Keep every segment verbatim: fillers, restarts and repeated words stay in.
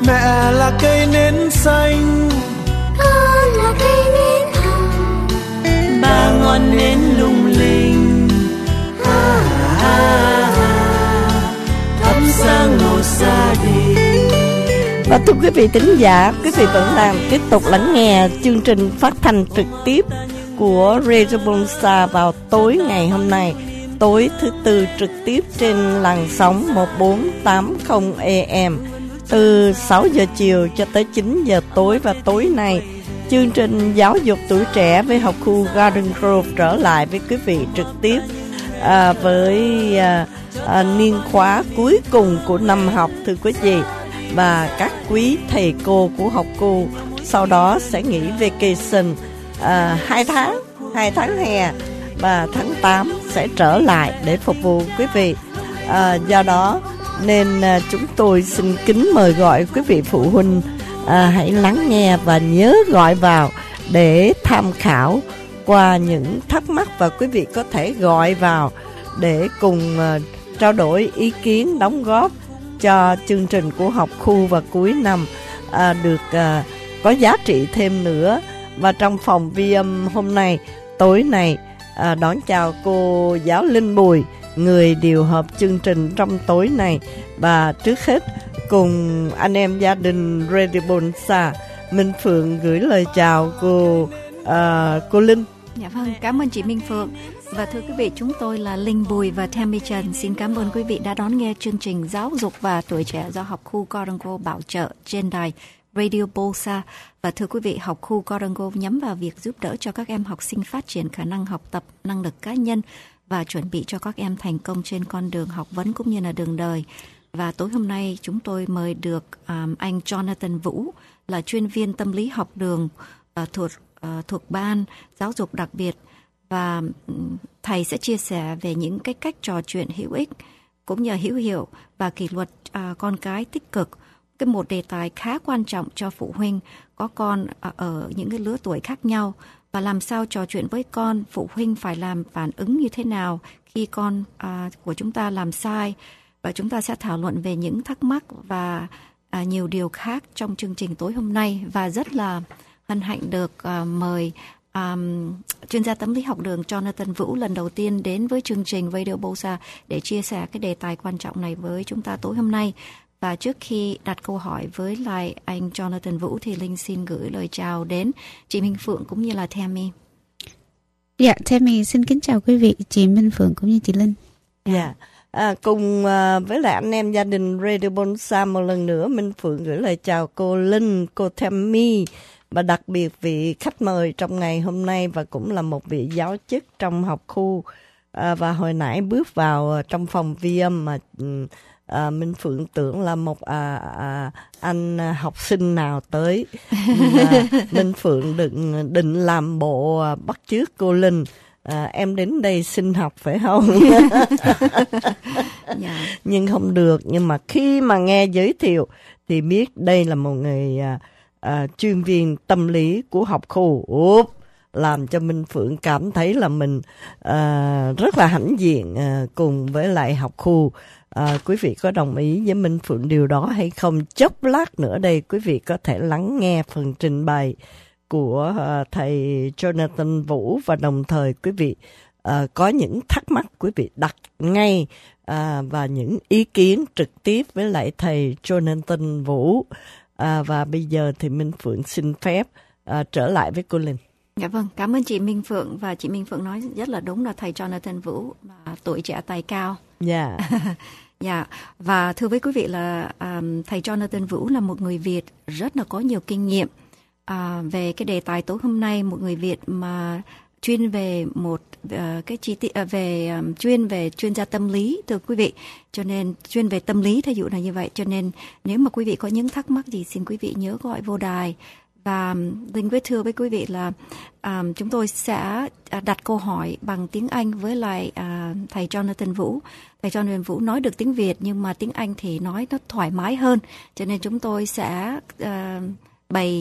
Mẹ là cây nến xanh, con là cây nến hồng, ba ngọn nến lung linh, ha ha ha, thắp sáng một gia đình. Và thưa quý vị thính giả, quý vị vẫn đang tiếp tục lắng nghe chương trình phát thanh trực tiếp của Radio Bonsa vào tối ngày hôm nay, tối thứ tư trực tiếp trên làn sóng một bốn tám không A M từ sáu giờ chiều cho tới chín giờ tối. Và tối nay chương trình giáo dục tuổi trẻ với học khu Garden Grove trở lại với quý vị trực tiếp à, với à, à, niên khóa cuối cùng của năm học, thưa quý vị. Và các quý thầy cô của học khu sau đó sẽ nghỉ vacation à, hai tháng, hai tháng hè, và tháng tám sẽ trở lại để phục vụ quý vị. À, do đó nên à, chúng tôi xin kính mời gọi quý vị phụ huynh à, hãy lắng nghe và nhớ gọi vào để tham khảo qua những thắc mắc, và quý vị có thể gọi vào để cùng à, trao đổi ý kiến, đóng góp cho chương trình của học khu vào cuối năm à, được à, có giá trị thêm nữa. Và trong phòng vi âm hôm nay, tối nay, à, đón chào cô giáo Linh Bùi, người điều hợp chương trình trong tối này. Và trước hết cùng anh em gia đình Radio Bonsa, Minh Phượng gửi lời chào cô à, cô Linh. Dạ vâng, cảm ơn chị Minh Phượng. Và thưa quý vị, chúng tôi là Linh Bùi và Tammy Trần. Xin cảm ơn quý vị đã đón nghe chương trình giáo dục và tuổi trẻ do học khu Garden Grove bảo trợ trên đài Radio Bonsa. Và thưa quý vị, học khu Garden Grove nhắm vào việc giúp đỡ cho các em học sinh phát triển khả năng học tập, năng lực cá nhân và chuẩn bị cho các em thành công trên con đường học vấn cũng như là đường đời. Và tối hôm nay chúng tôi mời được um, anh Jonathan Vũ, là chuyên viên tâm lý học đường uh, thuộc uh, thuộc ban giáo dục đặc biệt, và um, thầy sẽ chia sẻ về những cái cách trò chuyện hữu ích cũng như hữu hiệu và kỷ luật uh, con cái tích cực. Cái một đề tài khá quan trọng cho phụ huynh có con uh, ở những cái lứa tuổi khác nhau, và làm sao trò chuyện với con, phụ huynh phải làm phản ứng như thế nào khi con uh, của chúng ta làm sai. Và chúng ta sẽ thảo luận về những thắc mắc và à, nhiều điều khác trong chương trình tối hôm nay. Và rất là hân hạnh được à, mời à, chuyên gia tâm lý học đường Jonathan Vũ lần đầu tiên đến với chương trình Radio Bonsa để chia sẻ cái đề tài quan trọng này với chúng ta tối hôm nay. Và trước khi đặt câu hỏi với lại anh Jonathan Vũ thì Linh xin gửi lời chào đến chị Minh Phượng cũng như là Tammy. Dạ, Tammy xin kính chào quý vị, chị Minh Phượng cũng như chị Linh. Dạ. Yeah. À, cùng à, với lại anh em gia đình Radio Bonsa một lần nữa, Minh Phượng gửi lời chào cô Linh, cô Tammy, và đặc biệt vị khách mời trong ngày hôm nay và cũng là một vị giáo chức trong học khu. À, và hồi nãy bước vào trong phòng vi âm mà à, Minh Phượng tưởng là một à, à, anh học sinh nào tới. à, Minh Phượng định, định làm bộ bắt chước cô Linh. À, em đến đây xin học phải không? yeah. Nhưng không được. Nhưng mà khi mà nghe giới thiệu thì biết đây là một người à, à, chuyên viên tâm lý của học khu. Úp, làm cho Minh Phượng cảm thấy là mình à, rất là hãnh diện à, cùng với lại học khu. À, quý vị có đồng ý với Minh Phượng điều đó hay không? Chốc lát nữa đây quý vị có thể lắng nghe phần trình bày của uh, thầy Jonathan Vũ, và đồng thời quý vị uh, có những thắc mắc quý vị đặt ngay uh, và những ý kiến trực tiếp với lại thầy Jonathan Vũ. Uh, và bây giờ thì Minh Phượng xin phép uh, trở lại với cô Linh. Dạ vâng, cảm ơn chị Minh Phượng. Và chị Minh Phượng nói rất là đúng là thầy Jonathan Vũ và tuổi trẻ tài cao. Dạ. Yeah. Dạ, và thưa với quý vị là um, thầy Jonathan Vũ là một người Việt rất là có nhiều kinh nghiệm À, về cái đề tài tối hôm nay, một người Việt mà chuyên về một uh, cái chi tiết uh, về um, chuyên về chuyên gia tâm lý, thưa quý vị, cho nên chuyên về tâm lý thí dụ là như vậy. Cho nên nếu mà quý vị có những thắc mắc gì xin quý vị nhớ gọi vô đài. Và Linh với thưa với quý vị là um, chúng tôi sẽ đặt câu hỏi bằng tiếng Anh với lại uh, thầy Jonathan Vũ. Thầy Jonathan Vũ nói được tiếng Việt nhưng mà tiếng Anh thì nói nó thoải mái hơn, cho nên chúng tôi sẽ uh, bày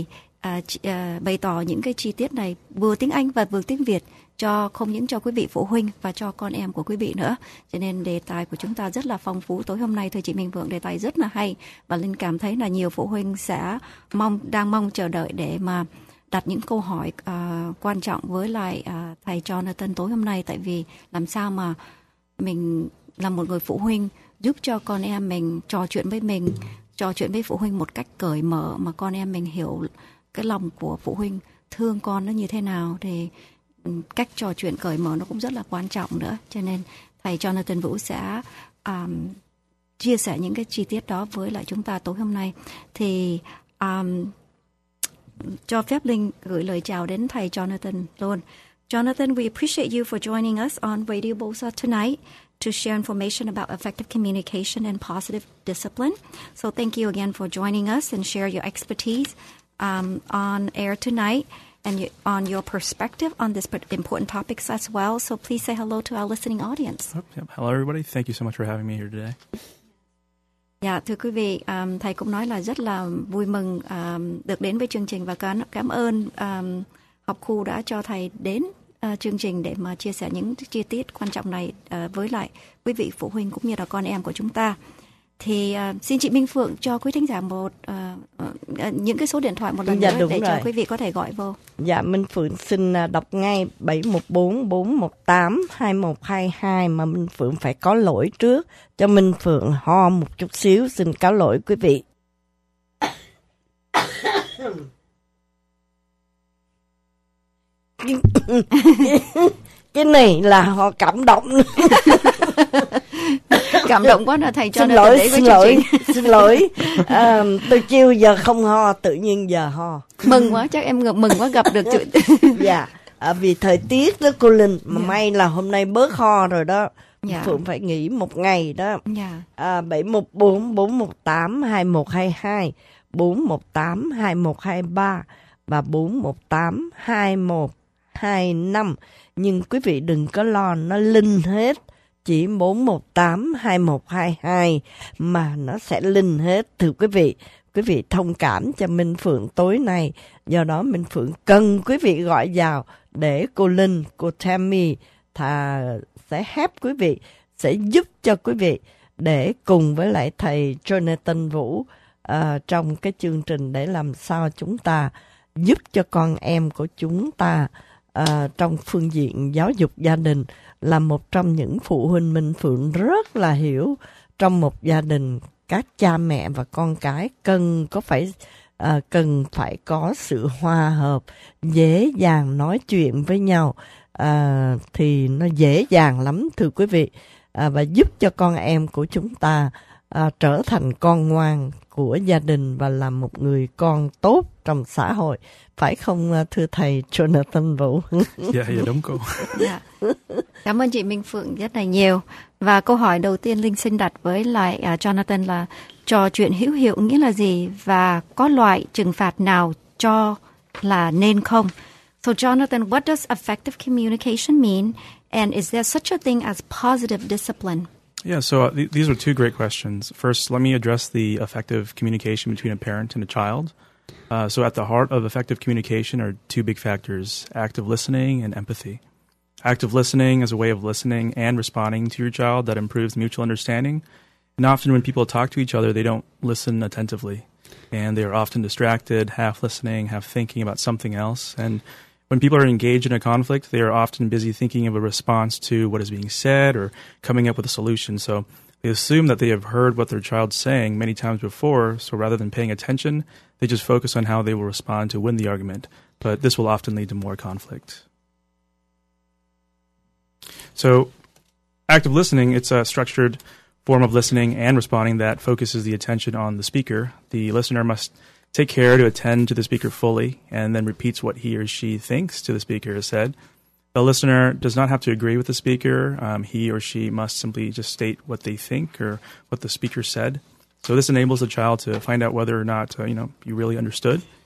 à, à, bày tỏ những cái chi tiết này vừa tiếng Anh và vừa tiếng Việt cho không những cho quý vị phụ huynh và cho con em của quý vị nữa. Cho nên đề tài của chúng ta rất là phong phú tối hôm nay. Thưa chị Minh Phượng, đề tài rất là hay và Linh cảm thấy là nhiều phụ huynh sẽ mong đang mong chờ đợi để mà đặt những câu hỏi uh, quan trọng với lại uh, thầy Jonathan tối hôm nay. Tại vì làm sao mà mình là một người phụ huynh giúp cho con em mình trò chuyện với mình, trò chuyện với phụ huynh một cách cởi mở mà con em mình hiểu cái lòng của phụ huynh thương con nó như thế nào, thì cách trò chuyện cởi mở nó cũng rất là quan trọng nữa. Cho nên thầy Jonathan Vũ sẽ um, chia sẻ những cái chi tiết đó với lại chúng ta tối hôm nay. Thì um, cho phép Linh gửi lời chào đến thầy Jonathan luôn. Jonathan, we appreciate you for joining us on Radio Bolsa tonight to share information about effective communication and positive discipline. So thank you again for joining us and share your expertise um, on air tonight and you, on your perspective on this important topics as well. So please say hello to our listening audience. Oh, yep. Hello, everybody. Thank you so much for having me here today. Dạ, thưa quý vị, um, thầy cũng nói là rất là vui mừng um, được đến với chương trình và cảm, cảm ơn um, học khu đã cho thầy đến uh, chương trình để mà chia sẻ những chi tiết quan trọng này uh, với lại quý vị phụ huynh cũng như là con em của chúng ta. Thì uh, xin chị Minh Phượng cho quý thính giả một uh, uh, những cái số điện thoại một lần dạ, nữa để rồi. cho quý vị có thể gọi vô. Dạ, Minh Phượng xin đọc ngay bảy một bốn bốn một tám hai một hai hai, mà Minh Phượng phải có lỗi trước cho Minh Phượng ho một chút xíu, xin cáo lỗi quý vị. Cái này là họ cảm động. Cảm động quá là thầy cho xin nó lỗi, đến với xin chương lỗi, trình. xin lỗi. À, từ chiều giờ không ho, tự nhiên giờ ho. Mừng quá, chắc em mừng quá gặp được chị. Dạ, à, vì thời tiết đó cô Linh, mà dạ. may là hôm nay bớt ho rồi đó. Dạ. Phượng phải nghỉ một ngày đó. Dạ. À, bảy một bốn bốn một tám hai một hai hai, bốn một tám hai một hai ba và bốn một tám hai một hai năm. Nhưng quý vị đừng có lo, nó linh hết. Chỉ bốn một tám hai một hai hai mà nó sẽ linh hết. Thưa quý vị, quý vị thông cảm cho Minh Phượng tối nay. Do đó Minh Phượng cần quý vị gọi vào để cô Linh, cô Tammy thà sẽ help quý vị, sẽ giúp cho quý vị để cùng với lại thầy Jonathan Vũ uh, trong cái chương trình để làm sao chúng ta giúp cho con em của chúng ta uh, trong phương diện giáo dục gia đình. Là một trong những phụ huynh Minh Phượng rất là hiểu, trong một gia đình các cha mẹ và con cái cần có phải uh, cần phải có sự hòa hợp, dễ dàng nói chuyện với nhau uh, thì nó dễ dàng lắm thưa quý vị, uh, và giúp cho con em của chúng ta uh, trở thành con ngoan của gia đình và là một người con tốt trong xã hội. Phải không thưa thầy Jonathan Vũ? Dạ, dạ đúng cô. Dạ. Cảm ơn chị Minh Phượng rất là nhiều. Và câu hỏi đầu tiên Linh xin đặt với lại uh, Jonathan là trò chuyện hữu hiệu nghĩa là gì và có loại trừng phạt nào cho là nên không? So Jonathan, what does effective communication mean, and is there such a thing as positive discipline? Yeah, so uh, th- these are two great questions. First, let me address the effective communication between a parent and a child. Uh, so at the heart of effective communication are two big factors, active listening and empathy. Active listening is a way of listening and responding to your child that improves mutual understanding. And often when people talk to each other, they don't listen attentively. And they are often distracted, half listening, half thinking about something else. And when people are engaged in a conflict, they are often busy thinking of a response to what is being said or coming up with a solution. So they assume that they have heard what their child's saying many times before, so rather than paying attention, they just focus on how they will respond to win the argument. But this will often lead to more conflict. So active listening, it's a structured form of listening and responding that focuses the attention on the speaker. The listener must take care to attend to the speaker fully and then repeats what he or she thinks to the speaker has said. The listener does not have to agree with the speaker. Um, he or she must simply just state what they think or what the speaker said. So this enables the child to find out whether or not uh, you know you really understood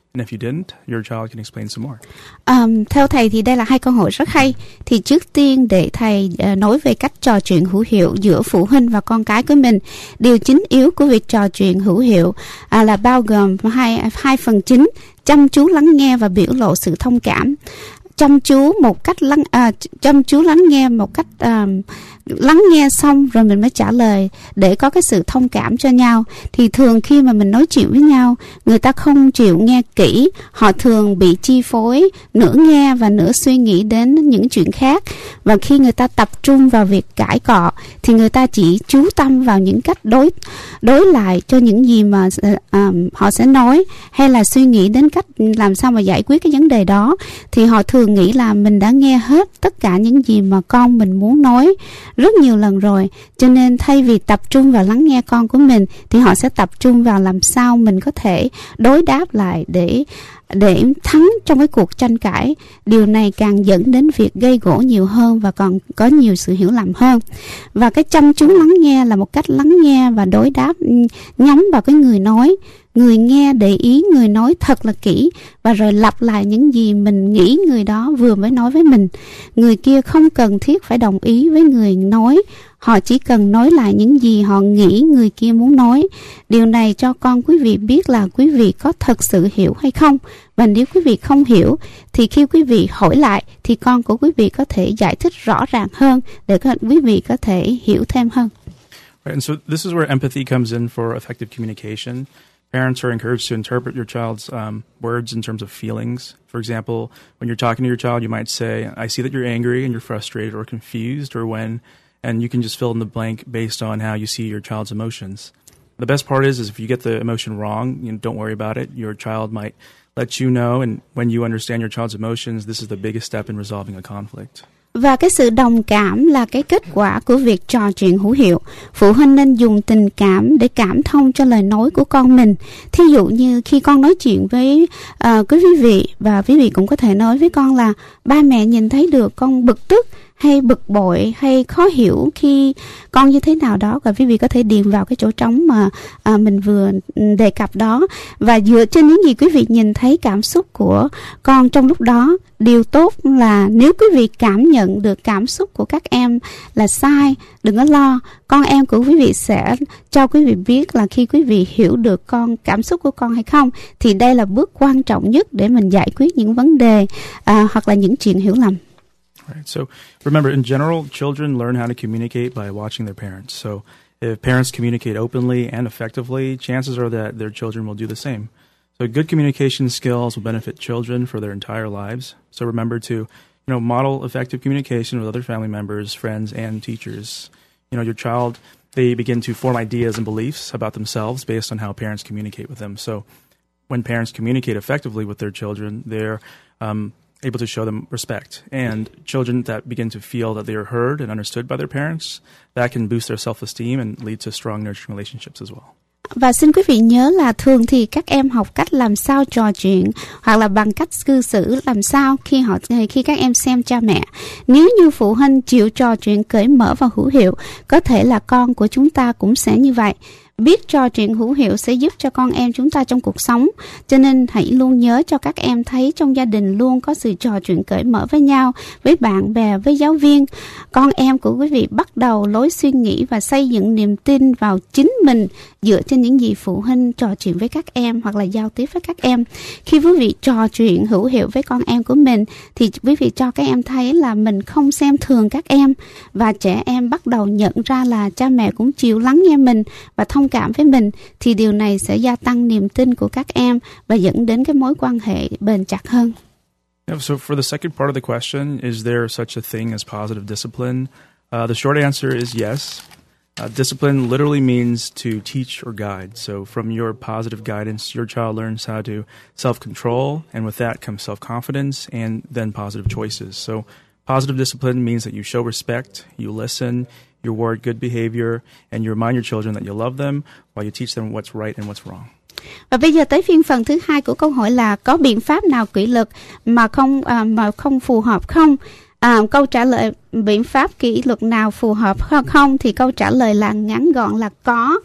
And if you didn't, your child can explain some more. Um, theo thầy thì đây là hai câu hỏi rất hay. Thì trước tiên để thầy uh, nói về cách trò chuyện hữu hiệu giữa phụ huynh và con cái của mình. Điều chính yếu của việc trò chuyện hữu hiệu uh, là bao gồm hai hai phần chính: chăm chú lắng nghe và biểu lộ sự thông cảm. Chăm chú một cách lắng à, chăm chú lắng nghe một cách à, lắng nghe xong rồi mình mới trả lời để có cái sự thông cảm cho nhau. Thì thường khi mà mình nói chuyện với nhau, người ta không chịu nghe kỹ, họ thường bị chi phối, nửa nghe và nửa suy nghĩ đến những chuyện khác. Và khi người ta tập trung vào việc cãi cọ thì người ta chỉ chú tâm vào những cách đối đối lại cho những gì mà à, họ sẽ nói, hay là suy nghĩ đến cách làm sao mà giải quyết cái vấn đề đó. Thì họ thường nghĩ là mình đã nghe hết tất cả những gì mà con mình muốn nói rất nhiều lần rồi, cho nên thay vì tập trung vào lắng nghe con của mình thì họ sẽ tập trung vào làm sao mình có thể đối đáp lại để để thắng trong cái cuộc tranh cãi. Điều này càng dẫn đến việc gây gổ nhiều hơn và còn có nhiều sự hiểu lầm hơn. Và cái chăm chú lắng nghe là một cách lắng nghe và đối đáp nhắm vào cái người nói. Người nghe để ý người nói thật là kỹ và rồi lặp lại những gì mình nghĩ người đó vừa mới nói với mình. Người kia không cần thiết phải đồng ý với người nói, họ chỉ cần nói lại những gì họ nghĩ người kia muốn nói. Điều này cho con quý vị biết là quý vị có thật sự hiểu hay không. Và nếu quý vị không hiểu thì khi quý vị hỏi lại thì con của quý vị có thể giải thích rõ ràng hơn để quý vị có thể hiểu thêm hơn. Right, and so this is where empathy comes in for effective communication. Parents are encouraged to interpret your child's um, words in terms of feelings. For example, when you're talking to your child, you might say, I see that you're angry and you're frustrated or confused or when, and you can just fill in the blank based on how you see your child's emotions. The best part is, is if you get the emotion wrong, you know, don't worry about it. Your child might let you know, and when you understand your child's emotions, this is the biggest step in resolving a conflict. Và cái sự đồng cảm là cái kết quả của việc trò chuyện hữu hiệu. Phụ huynh nên dùng tình cảm để cảm thông cho lời nói của con mình. Thí dụ như khi con nói chuyện với uh, quý vị và quý vị cũng có thể nói với con là ba mẹ nhìn thấy được con bực tức hay bực bội hay khó hiểu khi con như thế nào đó, và quý vị có thể điền vào cái chỗ trống mà à, mình vừa đề cập đó. Và dựa trên những gì quý vị nhìn thấy cảm xúc của con trong lúc đó, điều tốt là nếu quý vị cảm nhận được cảm xúc của các em là sai, đừng có lo, con em của quý vị sẽ cho quý vị biết là khi quý vị hiểu được con cảm xúc của con hay không, thì đây là bước quan trọng nhất để mình giải quyết những vấn đề à, hoặc là những chuyện hiểu lầm. Right. So remember, in general, children learn how to communicate by watching their parents. So if parents communicate openly and effectively, chances are that their children will do the same. So good communication skills will benefit children for their entire lives. So remember to, you know, model effective communication with other family members, friends, and teachers. You know, your child, they begin to form ideas and beliefs about themselves based on how parents communicate with them. So when parents communicate effectively with their children, they're um, able to show them respect. And children that begin to feel that they are heard and understood by their parents, that can boost their self-esteem and lead to strong nurturing relationships as well. Và xin quý vị nhớ là thường thì các em học cách làm sao trò chuyện hoặc là bằng cách cư xử làm sao khi họ khi các em xem cha mẹ. Nếu như phụ huynh chịu trò chuyện cởi mở và hữu hiệu, có thể là con của chúng ta cũng sẽ như vậy. Biết trò chuyện hữu hiệu sẽ giúp cho con em chúng ta trong cuộc sống. Cho nên hãy luôn nhớ cho các em thấy trong gia đình luôn có sự trò chuyện cởi mở với nhau, với bạn bè, với giáo viên. Con em của quý vị bắt đầu lối suy nghĩ và xây dựng niềm tin vào chính mình dựa trên những gì phụ huynh trò chuyện với các em hoặc là giao tiếp với các em. Khi quý vị trò chuyện hữu hiệu với con em của mình thì quý vị cho các em thấy là mình không xem thường các em, và trẻ em bắt đầu nhận ra là cha mẹ cũng chịu lắng nghe mình và thông cảm với mình, thì điều này sẽ gia tăng niềm tin của các em và dẫn đến cái mối quan hệ bền chặt hơn. Yeah, so for the second part of the question, is there such a thing as positive discipline? Uh, the short answer is yes. Uh, discipline literally means to teach or guide. So from your positive guidance, your child learns how to self-control, and with that comes self-confidence and then positive choices. So positive discipline means that you show respect, you listen, you reward good behavior, and you remind your children that you love them while you teach them what's right and what's wrong. Và bây giờ tới phiên phần thứ hai của câu hỏi là có biện pháp nào kỷ luật mà không à, mà không phù hợp không? À, câu trả lời biện pháp kỷ luật nào phù hợp không, thì câu trả lời là ngắn gọn là có.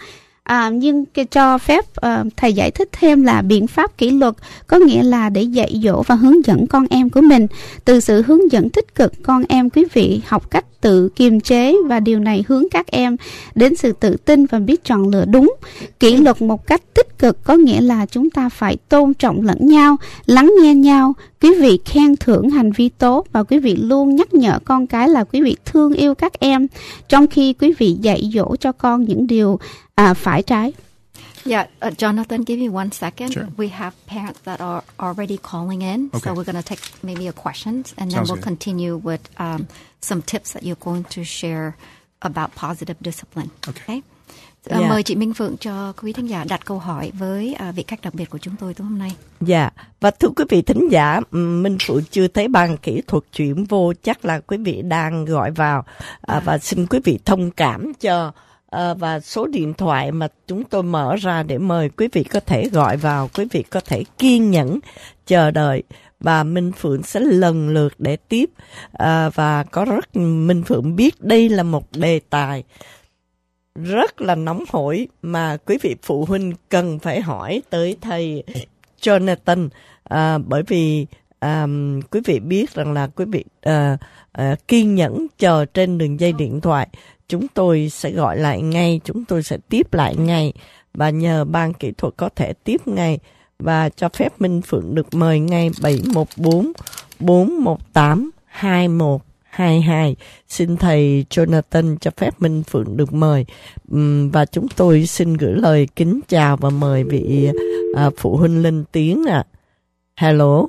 À, nhưng cái cho phép uh, thầy giải thích thêm là biện pháp kỷ luật có nghĩa là để dạy dỗ và hướng dẫn con em của mình. Từ sự hướng dẫn tích cực, con em quý vị học cách tự kiềm chế, và điều này hướng các em đến sự tự tin và biết chọn lựa đúng. Kỷ luật một cách tích cực có nghĩa là chúng ta phải tôn trọng lẫn nhau, lắng nghe nhau. Quý vị khen thưởng hành vi tốt và quý vị luôn nhắc nhở con cái là quý vị thương yêu các em, trong khi quý vị dạy dỗ cho con những điều à, phải trái. Yeah, uh, Jonathan, give me one second. Sure. We have parents that are already calling in, Okay. so we're going to take maybe a questions, and then Sounds we'll good. continue with um, some tips that you're going to share about positive discipline. Okay. Uh, Yeah. Mời chị Minh Phượng cho quý thính giả đặt câu hỏi với uh, vị khách đặc biệt của chúng tôi tối hôm nay. Dạ, và thưa quý vị thính giả, Minh Phượng chưa thấy ban kỹ thuật chuyển vô, chắc là quý vị đang gọi vào, à, và xin quý vị thông cảm cho, à, và số điện thoại mà chúng tôi mở ra để mời quý vị có thể gọi vào, quý vị có thể kiên nhẫn chờ đợi, và Minh Phượng sẽ lần lượt để tiếp, à, và có rất Minh Phượng biết đây là một đề tài rất là nóng hổi mà quý vị phụ huynh cần phải hỏi tới thầy Jonathan, à, bởi vì à, quý vị biết rằng là quý vị à, à, kiên nhẫn chờ trên đường dây điện thoại. Chúng tôi sẽ gọi lại ngay, chúng tôi sẽ tiếp lại ngay, và nhờ ban kỹ thuật có thể tiếp ngay và cho phép Minh Phượng được mời ngay bảy một bốn bốn một tám hai một hai hai. Xin thầy Jonathan cho phép Minh Phượng được mời, uhm, và chúng tôi xin gửi lời kính chào và mời vị à, phụ huynh lên tiếng ạ. À. Hello.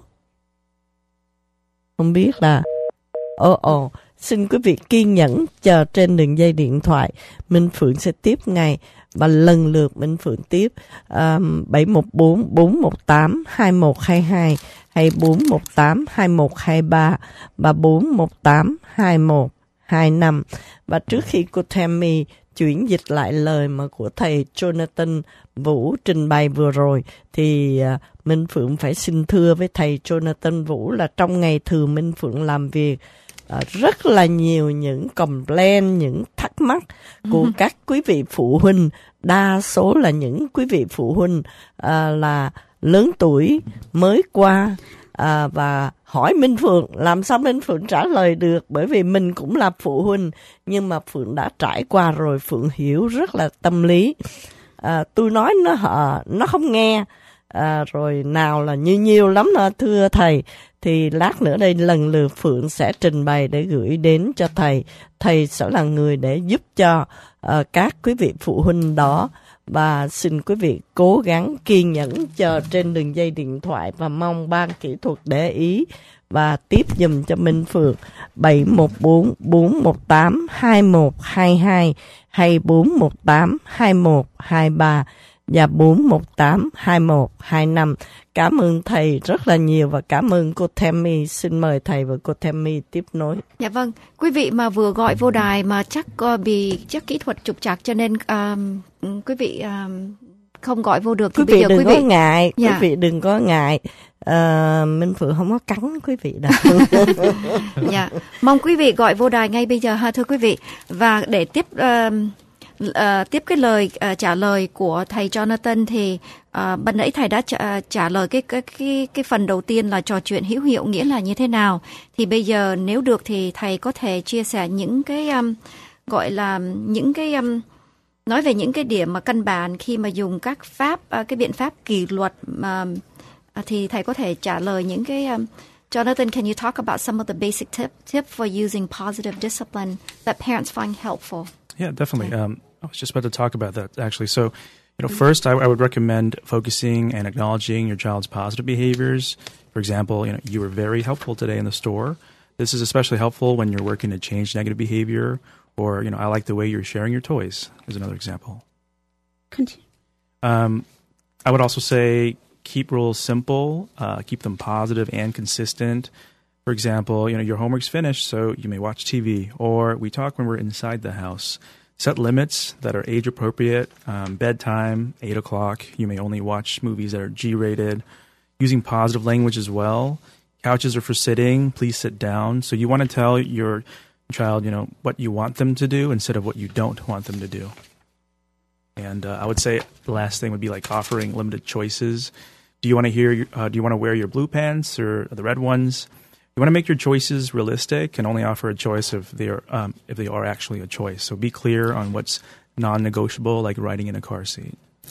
Không biết là ồ oh, ồ oh. Xin quý vị kiên nhẫn chờ trên đường dây điện thoại. Minh Phượng sẽ tiếp ngay và lần lượt Minh Phượng tiếp um, bảy một bốn bốn một tám hai một hai hai hay bốn một tám hai một hai ba và bốn một tám hai một hai năm. Và trước khi cô Tammy chuyển dịch lại lời mà của thầy Jonathan Vũ trình bày vừa rồi, thì uh, Minh Phượng phải xin thưa với thầy Jonathan Vũ là trong ngày thường Minh Phượng làm việc uh, rất là nhiều những complaint, những thắc mắc của các quý vị phụ huynh. Đa số là những quý vị phụ huynh uh, là lớn tuổi mới qua, à, và hỏi Minh Phượng, làm sao Minh Phượng trả lời được, bởi vì mình cũng là phụ huynh, nhưng mà Phượng đã trải qua rồi, Phượng hiểu rất là tâm lý. À, tôi nói nó họ nó không nghe, à, rồi nào là nhiều nhiều lắm đó, thưa thầy. Thì lát nữa đây lần lượt Phượng sẽ trình bày để gửi đến cho thầy. Thầy sẽ là người để giúp cho uh, các quý vị phụ huynh đó. Và xin quý vị cố gắng kiên nhẫn chờ trên đường dây điện thoại, và mong ban kỹ thuật để ý và tiếp dùm cho Minh Phượng bảy một bốn bốn một tám hai một hai hai hay bốn một tám hai một hai ba và bốn một tám hai một hai năm. Cảm ơn thầy rất là nhiều và cảm ơn cô Tammy. Xin mời thầy và cô Tammy tiếp nối. Dạ vâng, quý vị mà vừa gọi vô đài mà chắc uh, bị chắc kỹ thuật trục trặc cho nên uh, quý vị uh, không gọi vô được. Thì quý bây vị giờ đừng quý có vị... ngại, dạ. quý vị đừng có ngại. Uh, Minh Phượng không có cắn quý vị đâu. Dạ, mong quý vị gọi vô đài ngay bây giờ ha thưa quý vị. Và để tiếp uh, uh, tiếp cái lời uh, trả lời của thầy Jonathan thì uh, ban nãy thầy đã trả, trả lời cái, cái cái cái phần đầu tiên là trò chuyện hữu hiệu nghĩa là như thế nào. Thì bây giờ nếu được thì thầy có thể chia sẻ những cái um, gọi là những cái um, nói về những cái điểm mà căn bản khi mà dùng các pháp uh, cái biện pháp kỷ luật mà uh, thì thầy có thể trả lời những cái um, Jonathan, can you talk about some of the basic tip tip for using positive discipline that parents find helpful? Yeah, definitely. Um, I was just about to talk about that, actually. So, you know, first, I, I would recommend focusing and acknowledging your child's positive behaviors. For example, you know, you were very helpful today in the store. This is especially helpful when you're working to change negative behavior, or, you know, I like the way you're sharing your toys, is another example. Continue. Um, I would also say keep rules simple, uh, keep them positive and consistent. For example, you know, your homework's finished, so you may watch T V, or we talk when we're inside the house. Set limits that are age appropriate. Um, bedtime, eight o'clock. You may only watch movies that are G-rated. Using positive language as well. Couches are for sitting. Please sit down. So you want to tell your child, you know, what you want them to do instead of what you don't want them to do. And uh, I would say the last thing would be like offering limited choices. Do you want to hear? Uh, do you want to wear your blue pants or the red ones? You want to make your choices realistic and only offer a choice if they are um, if they are actually a choice. So be clear on what's non-negotiable, like riding in a car seat.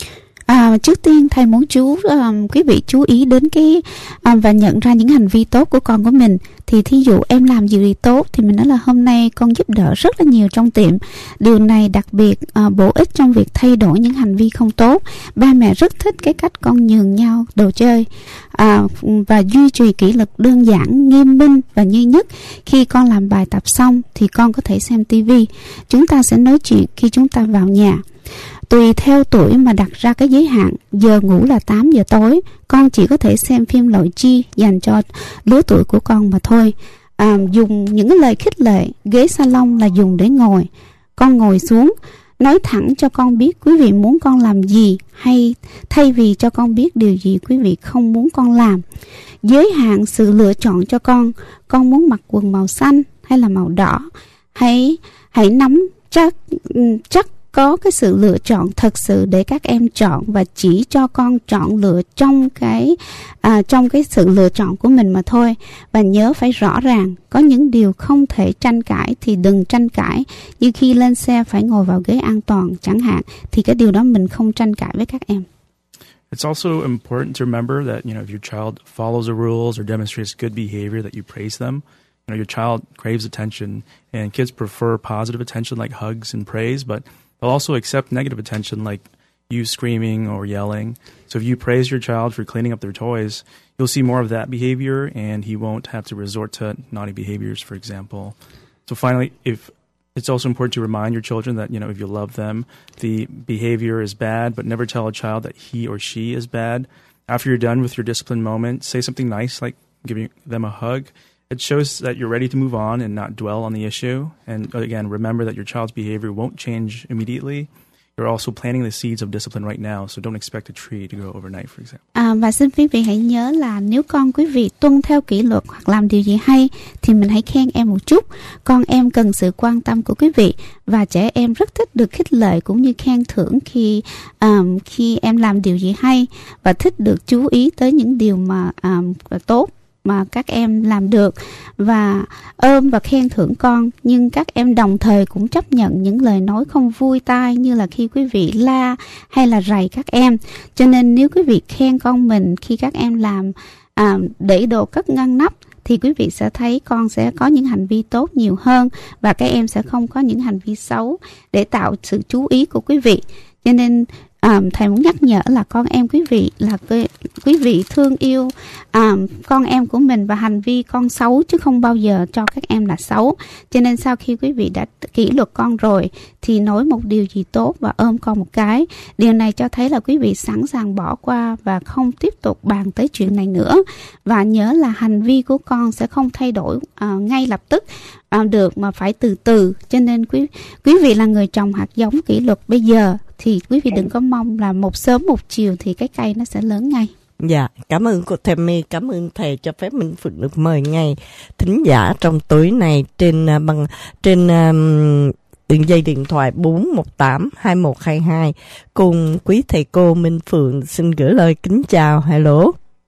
À, trước tiên thầy muốn chú um, quý vị chú ý đến cái um, và nhận ra những hành vi tốt của con của mình. Thì thí dụ em làm gì tốt thì mình nói là hôm nay con giúp đỡ rất là nhiều trong tiệm. Điều này đặc biệt uh, bổ ích trong việc thay đổi những hành vi không tốt. Ba mẹ rất thích cái cách con nhường nhau đồ chơi uh, và duy trì kỷ luật đơn giản, nghiêm minh và duy nhất. Khi con làm bài tập xong thì con có thể xem tivi. Chúng ta sẽ nói chuyện khi chúng ta vào nhà. Tùy theo tuổi mà đặt ra cái giới hạn. Giờ ngủ là tám giờ tối. Con chỉ có thể xem phim loại chi dành cho lứa tuổi của con mà thôi. à, Dùng những cái lời khích lệ. Ghế salon là dùng để ngồi. Con ngồi xuống, nói thẳng cho con biết quý vị muốn con làm gì, hay thay vì cho con biết điều gì quý vị không muốn con làm. Giới hạn sự lựa chọn cho con. Con muốn mặc quần màu xanh hay là màu đỏ. Hãy hãy nắm chắc chắc có cái sự lựa chọn thật sự để các em chọn, và chỉ cho con chọn lựa trong cái à, trong cái sự lựa chọn của mình mà thôi. Và nhớ phải rõ ràng, có những điều không thể tranh cãi thì đừng tranh cãi. Như khi lên xe phải ngồi vào ghế an toàn chẳng hạn, thì cái điều đó mình không tranh cãi với các em. It's also important to remember that, you know, if your child follows the rules or demonstrates good behavior, that you praise them. You know, your child craves attention, and kids prefer positive attention like hugs and praise, but they'll also accept negative attention like you screaming or yelling. So if you praise your child for cleaning up their toys, you'll see more of that behavior, and he won't have to resort to naughty behaviors, for example. So finally, if it's also important to remind your children that, you know, if you love them, the behavior is bad, but never tell a child that he or she is bad. After you're done with your discipline moment, say something nice like giving them a hug. It shows that you're ready to move on and not dwell on the issue. And again, remember that your child's behavior won't change immediately. You're also planting the seeds of discipline right now, so don't expect a tree to grow overnight, for example. À, và xin quý vị hãy nhớ là nếu con quý vị tuân theo kỷ luật hoặc làm điều gì hay thì mình hãy khen em một chút. Con em cần sự quan tâm của quý vị, và trẻ em rất thích được khích lệ cũng như khen thưởng khi um, khi em làm điều gì hay, và thích được chú ý tới những điều mà um, tốt mà các em làm được, và ôm và khen thưởng con. Nhưng các em đồng thời cũng chấp nhận những lời nói không vui tai, như là khi quý vị la hay là rầy các em. Cho nên nếu quý vị khen con mình khi các em làm à, đẩy đồ cất ngăn nắp, thì quý vị sẽ thấy con sẽ có những hành vi tốt nhiều hơn, và các em sẽ không có những hành vi xấu để tạo sự chú ý của quý vị. Cho nên Um, thầy muốn nhắc nhở là con em quý vị là quý vị thương yêu um, con em của mình, và hành vi con xấu chứ không bao giờ cho các em là xấu. Cho nên sau khi quý vị đã kỷ luật con rồi thì nói một điều gì tốt và ôm con một cái. Điều này cho thấy là quý vị sẵn sàng bỏ qua và không tiếp tục bàn tới chuyện này nữa. Và nhớ là hành vi của con sẽ không thay đổi uh, ngay lập tức uh, được, mà phải từ từ. Cho nên quý quý vị là người trồng hạt giống kỷ luật bây giờ, thì quý vị đừng có mong là một sớm một chiều thì cái cây nó sẽ lớn ngay. Dạ, cảm ơn cô Tammy, cảm ơn thầy cho phép Minh Phượng được mời ngay thính giả trong tối này trên uh, bằng trên um, đường dây điện thoại bốn một tám hai một hai hai cùng quý thầy cô Minh Phượng xin gửi lời kính chào. Hello.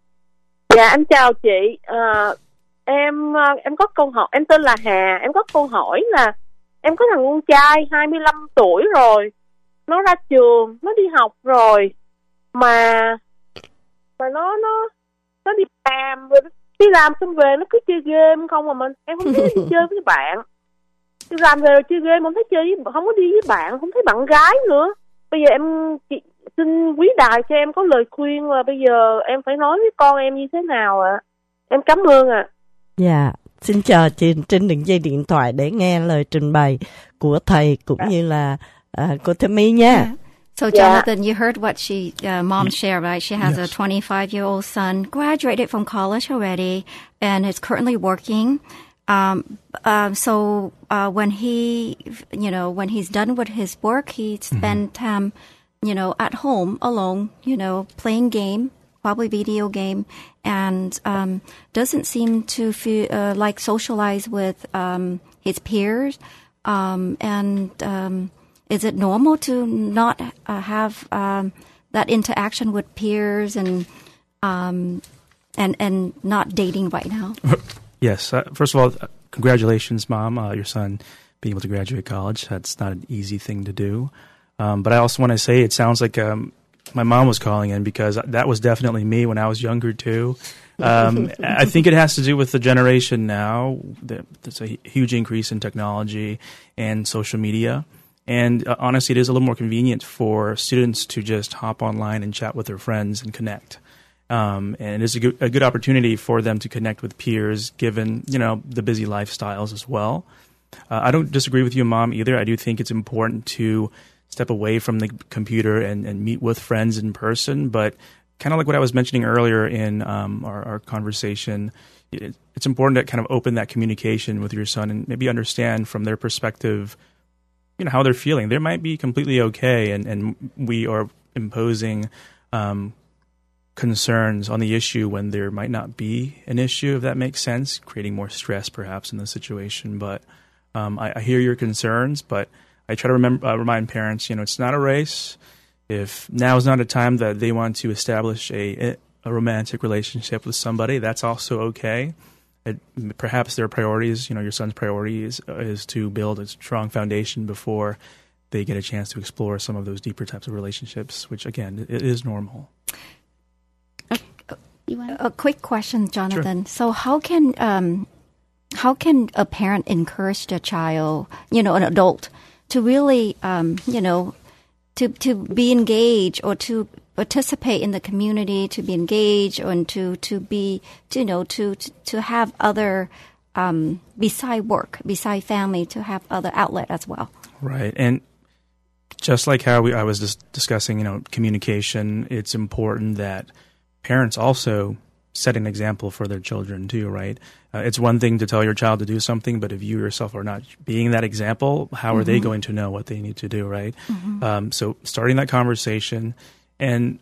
Dạ, em chào chị. À, em em có câu hỏi, em tên là Hà, em có câu hỏi là em có thằng con trai hai mươi lăm tuổi rồi. Nó ra trường, nó đi học rồi, mà mà nó nó nó đi làm, rồi đi làm xong về nó cứ chơi game không, mà mình em không thấy đi chơi với bạn. Đi làm về rồi chơi game, không thấy chơi với, không có đi với bạn, không thấy bạn gái nữa. Bây giờ em chị, xin quý đài cho em có lời khuyên là bây giờ em phải nói với con em như thế nào ạ? À? Em cảm ơn ạ. À. Dạ, xin chờ chị trên đường dây điện thoại để nghe lời trình bày của thầy cũng như là Uh, cô Tammy nha. Yeah. So Jonathan, you heard what she, uh, mom shared, right? She has yes. a twenty-five-year-old son, graduated from college already, and is currently working. Um, uh, so uh, when he, you know, when he's done with his work, he spend mm-hmm. time, you know, at home alone, you know, playing game, probably video game, and um, doesn't seem to feel uh, like socialize with um, his peers, um, and um, is it normal to not uh, have um, that interaction with peers and um, and and not dating right now? Yes. Uh, first of all, uh, congratulations, Mom. Uh, your son being able to graduate college. That's not an easy thing to do. Um, but I also want to say it sounds like um, my mom was calling in because that was definitely me when I was younger too. Um, I think it has to do with the generation now. There's a huge increase in technology and social media. And uh, honestly, it is a little more convenient for students to just hop online and chat with their friends and connect. Um, and it's a good, a good opportunity for them to connect with peers, given, you know, the busy lifestyles as well. Uh, I don't disagree with you, Mom, either. I do think it's important to step away from the computer and, and meet with friends in person. But kind of like what I was mentioning earlier in um, our, our conversation, it, it's important to kind of open that communication with your son and maybe understand from their perspective, you know, how they're feeling. They might be completely okay, and, and we are imposing um, concerns on the issue when there might not be an issue, if that makes sense, creating more stress perhaps in the situation. But um, I, I hear your concerns, but I try to remember, uh, remind parents, you know, it's not a race. If now is not a time that they want to establish a, a romantic relationship with somebody, that's also okay. It, perhaps their priorities, you know, your son's priority is, is to build a strong foundation before they get a chance to explore some of those deeper types of relationships, which, again, it is normal. A quick question, Jonathan. Sure. So how can um, how can a parent encourage their child, you know, an adult, to really, um, you know, to to be engaged or to participate in the community, to be engaged, and to to be, to, you know, to to have other um, beside work, beside family, to have other outlet as well. Right, and just like how we, I was just discussing, you know, communication, it's important that parents also set an example for their children too, right? Uh, it's one thing to tell your child to do something, but if you yourself are not being that example, how are mm-hmm. they going to know what they need to do, right? Mm-hmm. Um, so starting that conversation and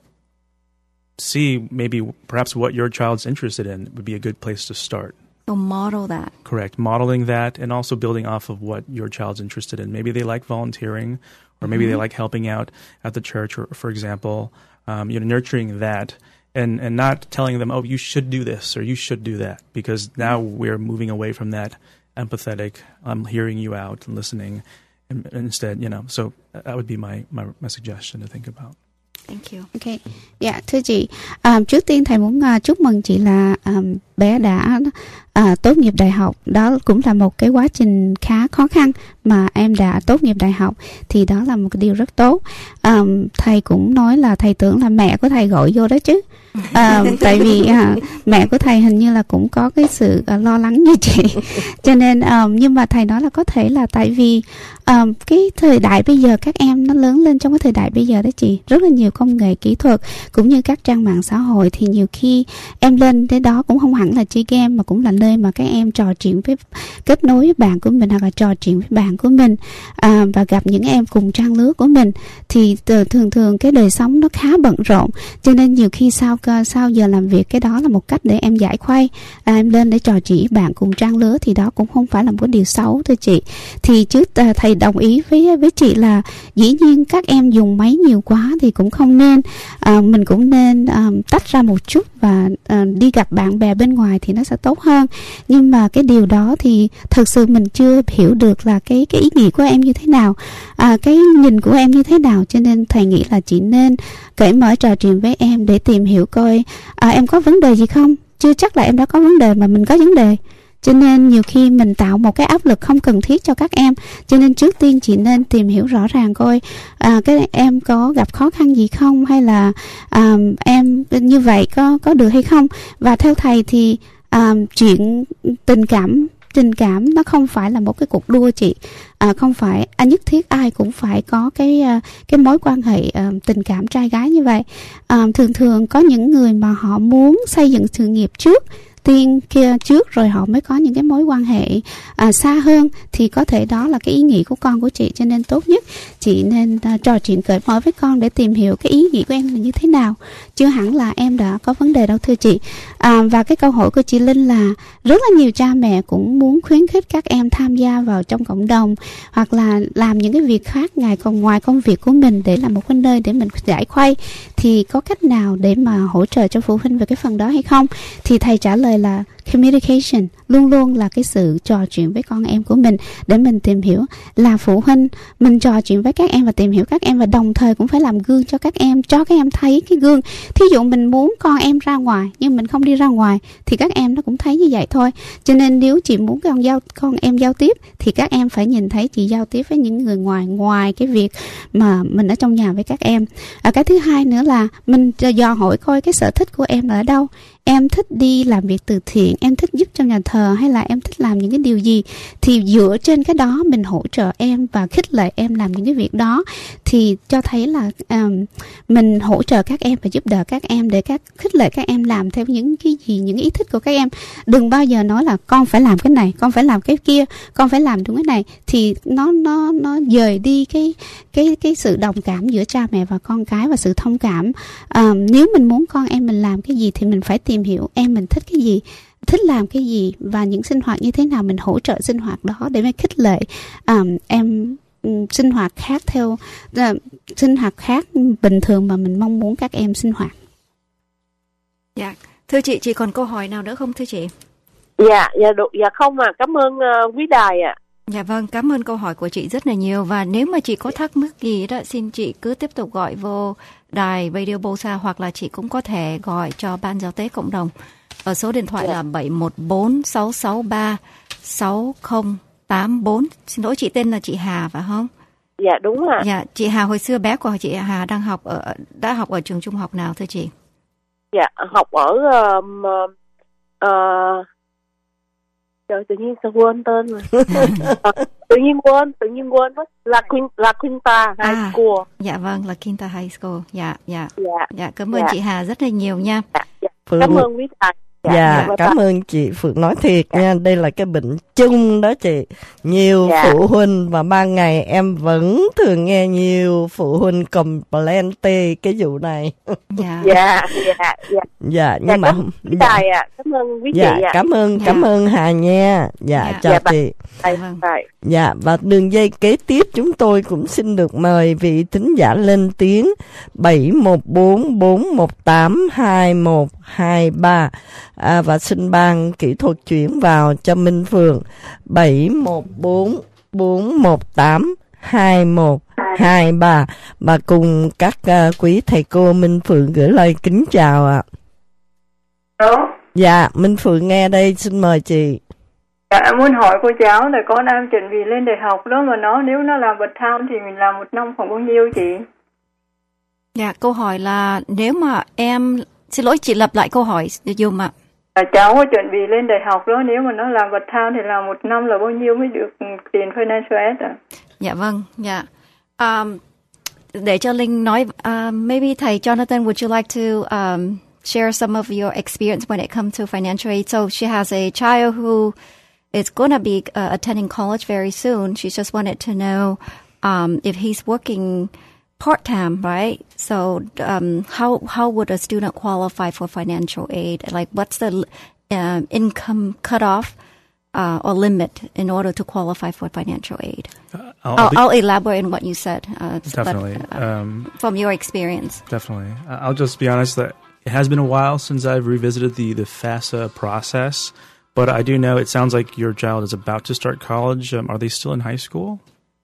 see maybe perhaps what your child's interested in would be a good place to start. So model that. Correct. Modeling that and also building off of what your child's interested in. Maybe they like volunteering, or maybe mm-hmm. they like helping out at the church, or, for example, um, you know, nurturing that. And and not telling them, oh, you should do this or you should do that, because now we're moving away from that empathetic, I'm hearing you out and listening. And, and instead, you know, so that would be my, my, my suggestion to think about. Thank you. Okay. Dạ, thưa chị, um, trước tiên thầy muốn uh, chúc mừng chị là um, bé đã uh, tốt nghiệp đại học. Đó cũng là một cái quá trình khá khó khăn mà em đã tốt nghiệp đại học, thì đó là một cái điều rất tốt. Um, thầy cũng nói là thầy tưởng là mẹ của thầy gọi vô đó chứ. Uh, tại vì uh, mẹ của thầy hình như là cũng có cái sự uh, lo lắng như chị, cho nên um, nhưng mà thầy nói là có thể là tại vì um, cái thời đại bây giờ các em nó lớn lên trong cái thời đại bây giờ đó chị, rất là nhiều công nghệ kỹ thuật cũng như các trang mạng xã hội, thì nhiều khi em lên tới đó cũng không hẳn là chơi game, mà cũng là nơi mà các em trò chuyện với, kết nối với bạn của mình, hoặc là trò chuyện với bạn của mình, uh, và gặp những em cùng trang lứa của mình. Thì thường thường cái đời sống nó khá bận rộn, cho nên nhiều khi sau sau giờ làm việc, cái đó là một cách để em giải khuây, à, em lên để trò chuyện với bạn cùng trang lứa, thì đó cũng không phải là một cái điều xấu thưa chị. Thì trước à, thầy đồng ý với với chị là dĩ nhiên các em dùng máy nhiều quá thì cũng không nên, à, mình cũng nên à, tách ra một chút và à, đi gặp bạn bè bên ngoài thì nó sẽ tốt hơn. Nhưng mà cái điều đó thì thật sự mình chưa hiểu được là cái cái ý nghĩa của em như thế nào, à, cái nhìn của em như thế nào, cho nên thầy nghĩ là chị nên cởi mở trò chuyện với em để tìm hiểu coi à, em có vấn đề gì không. Chưa chắc là em đã có vấn đề mà mình có vấn đề, cho nên nhiều khi mình tạo một cái áp lực không cần thiết cho các em. Cho nên trước tiên chị nên tìm hiểu rõ ràng coi à, cái em có gặp khó khăn gì không, hay là à, em như vậy có có được hay không. Và theo thầy thì à, chuyện tình cảm tình cảm nó không phải là một cái cuộc đua chị, à, không phải à, nhất thiết ai cũng phải có cái cái mối quan hệ à, tình cảm trai gái như vậy. À, thường thường có những người mà họ muốn xây dựng sự nghiệp trước tiên kia trước rồi họ mới có những cái mối quan hệ à, xa hơn, thì có thể đó là cái ý nghĩ của con của chị. Cho nên tốt nhất chị nên à, trò chuyện cởi mở với con để tìm hiểu cái ý nghĩ của em là như thế nào, chưa hẳn là em đã có vấn đề đâu thưa chị. À, và cái câu hỏi của chị Linh là rất là nhiều cha mẹ cũng muốn khuyến khích các em tham gia vào trong cộng đồng hoặc là làm những cái việc khác ngoài còn ngoài công việc của mình để làm một cái nơi để mình giải khuây, thì có cách nào để mà hỗ trợ cho phụ huynh về cái phần đó hay không? Thì thầy trả lời là communication luôn luôn là cái sự trò chuyện với con em của mình để mình tìm hiểu. Là phụ huynh mình trò chuyện với các em và tìm hiểu các em, và đồng thời cũng phải làm gương cho các em, cho các em thấy cái gương. Thí dụ mình muốn con em ra ngoài nhưng mình không đi ra ngoài thì các em nó cũng thấy như vậy thôi. Cho nên nếu chị muốn con giao con em giao tiếp thì các em phải nhìn thấy chị giao tiếp với những người ngoài, ngoài cái việc mà mình ở trong nhà với các em. À, cái thứ hai nữa là mình dò hỏi coi cái sở thích của em là ở đâu. Em thích đi làm việc từ thiện, em thích giúp trong nhà thờ, hay là em thích làm những cái điều gì, thì dựa trên cái đó mình hỗ trợ em và khích lệ em làm những cái việc đó, thì cho thấy là um, mình hỗ trợ các em và giúp đỡ các em để các khích lệ các em làm theo những cái gì, những ý thích của các em. Đừng bao giờ nói là con phải làm cái này, con phải làm cái kia, con phải làm đúng cái này, thì nó nó nó dời đi cái cái cái sự đồng cảm giữa cha mẹ và con cái và sự thông cảm. Um, nếu mình muốn con em mình làm cái gì thì mình phải tìm hiểu em mình thích cái gì, thích làm cái gì và những sinh hoạt như thế nào, mình hỗ trợ sinh hoạt đó để mà khích lệ um, em um, sinh hoạt khác theo uh, sinh hoạt khác bình thường mà mình mong muốn các em sinh hoạt. Dạ, thưa chị, chị còn câu hỏi nào nữa không thưa chị? Dạ, dạ, được, dạ không à, cảm ơn uh, quý đài ạ. À. Dạ vâng, cảm ơn câu hỏi của chị rất là nhiều. Và nếu mà chị có thắc mắc gì đó, xin chị cứ tiếp tục gọi vô đài Radio Bosa, hoặc là chị cũng có thể gọi cho Ban Giáo tế Cộng đồng ở số điện thoại là bảy một bốn sáu sáu ba sáu không tám bốn. Xin lỗi, chị tên là chị Hà phải không? Dạ đúng ạ. Dạ, chị Hà hồi xưa bé của chị Hà đang học ở đã học ở trường trung học nào thưa chị? Dạ, học ở um, uh, trời, tự nhiên sao quên tên rồi. à, tự nhiên quên, tự nhiên quên mất. Là Queen, là Quinta High à, School. Dạ vâng, là Quinta High School. Dạ, dạ. Dạ, dạ cảm ơn dạ. chị Hà rất là nhiều nha. Dạ, dạ. Phượng... Cảm ơn quý thầy. Dạ, dạ cảm ơn chị Phượng. Nói thiệt dạ. nha, đây là cái bệnh chung đó chị. Nhiều dạ. phụ huynh và ban ngày em vẫn thường nghe nhiều phụ huynh complain tê cái vụ này. Dạ, dạ, dạ. Dạ, dạ nhưng dạ, mà quý dạ. thầy ạ, cảm ơn quý dạ, chị ạ. Cảm ơn, dạ. cảm ơn Hà nha. Dạ, dạ. chào dạ, chị. Thầy, thầy. Dạ, và đường dây kế tiếp chúng tôi cũng xin được mời vị thính giả lên tiếng bảy một bốn bốn một tám hai một hai ba. À, và xin ban kỹ thuật chuyển vào cho Minh Phượng bảy một bốn bốn một tám hai một hai ba, và cùng các uh, quý thầy cô Minh Phượng gửi lời kính chào ạ. Alo. Dạ, Minh Phượng nghe đây, xin mời chị. Dạ, em muốn hỏi cô cháu là con em chuẩn bị lên đại học đó, mà nó nếu nó làm part time thì mình làm một năm khoảng bao nhiêu chị? Dạ, câu hỏi là nếu mà em, xin lỗi chị lặp lại câu hỏi dùm ạ. À, cháu có chuẩn bị lên đại học đó, nếu mà nó làm part time thì làm một năm là bao nhiêu mới được tiền financial aid ạ? Dạ vâng, dạ. Um, để cho Linh nói, uh, maybe thầy Jonathan, would you like to um, share some of your experience when it comes to financial aid? So she has a child who is going to be uh, attending college very soon. She just wanted to know um, if he's working part-time, right? So um, how how would a student qualify for financial aid? Like, what's the uh, income cutoff uh, or limit in order to qualify for financial aid? Uh, I'll, I'll, I'll elaborate on what you said. Uh, definitely. But, uh, um, from your experience. Definitely. I'll just be honest that it has been a while since I've revisited the, the FAFSA process, but I do know it sounds like your child is about to start college. Um, are they still in high school?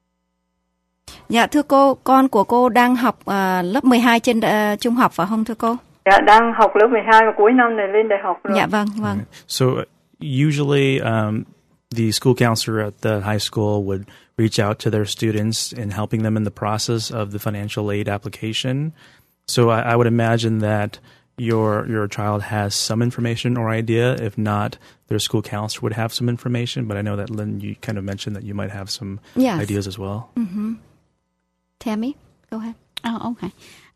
Dạ thưa cô, con của cô đang học uh, lớp mười hai trên uh, trung học phải không thưa cô? Dạ đang học lớp mười hai và cuối năm này lên đại học rồi. Dạ vâng, vâng. Right. So usually um, the school counselor at the high school would reach out to their students in helping them in the process of the financial aid application. So I, I would imagine that your your child has some information or idea. If not, their school counselor would have some information. But I know that Lynn, you kind of mentioned that you might have some yes. ideas as well. Mm-hmm. Tammy, go ahead. Oh, okay.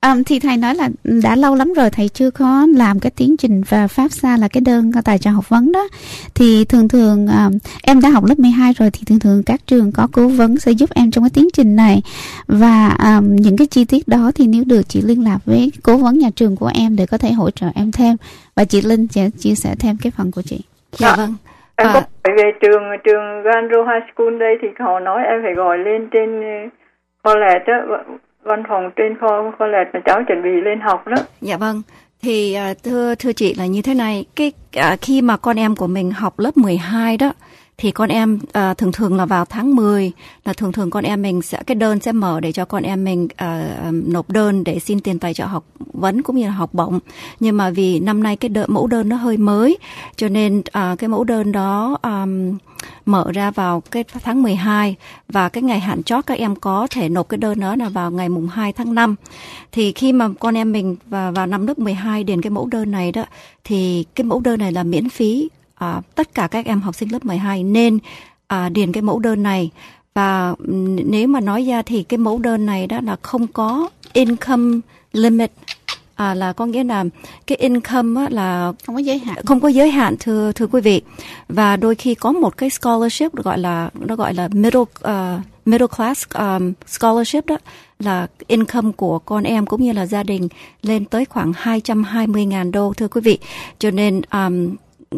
Um, thì thầy nói là đã lâu lắm rồi thầy chưa có làm cái tiến trình và FAFSA là cái đơn tài trợ học vấn đó. Thì thường thường um, em đã học lớp mười hai rồi, thì thường thường các trường có cố vấn sẽ giúp em trong cái tiến trình này. Và um, những cái chi tiết đó thì nếu được chị liên lạc với cố vấn nhà trường của em để có thể hỗ trợ em thêm. Và chị Linh sẽ chia sẻ thêm cái phần của chị. Dạ à, vâng. Em à, có hỏi về trường trường Ganro High School đây thì họ nói em phải gọi lên trên college đó, văn phòng trên kho college mà cháu chuẩn bị lên học đó. Dạ vâng. Thì thưa thưa chị là như thế này, cái à, khi mà con em của mình học lớp mười hai đó thì con em à, thường thường là vào tháng mười là thường thường con em mình sẽ cái đơn sẽ mở để cho con em mình à, nộp đơn để xin tiền tài trợ học vấn cũng như là học bổng. Nhưng mà vì năm nay cái đợt, mẫu đơn nó hơi mới cho nên à, cái mẫu đơn đó um, mở ra vào cái tháng mười hai và cái ngày hạn chót các em có thể nộp cái đơn đó là vào ngày mùng hai tháng năm. Thì khi mà con em mình vào, vào năm lớp mười hai điền cái mẫu đơn này đó thì cái mẫu đơn này là miễn phí. À, tất cả các em học sinh lớp mười hai nên à, điền cái mẫu đơn này. Và nếu mà nói ra thì cái mẫu đơn này đó là không có income limit, à, là có nghĩa là cái income á, là không có giới hạn, không có giới hạn thưa thưa quý vị. Và đôi khi có một cái scholarship gọi là nó gọi là middle uh, middle class um, scholarship đó, là income của con em cũng như là gia đình lên tới khoảng hai trăm hai mươi nghìn đô thưa quý vị. Cho nên um,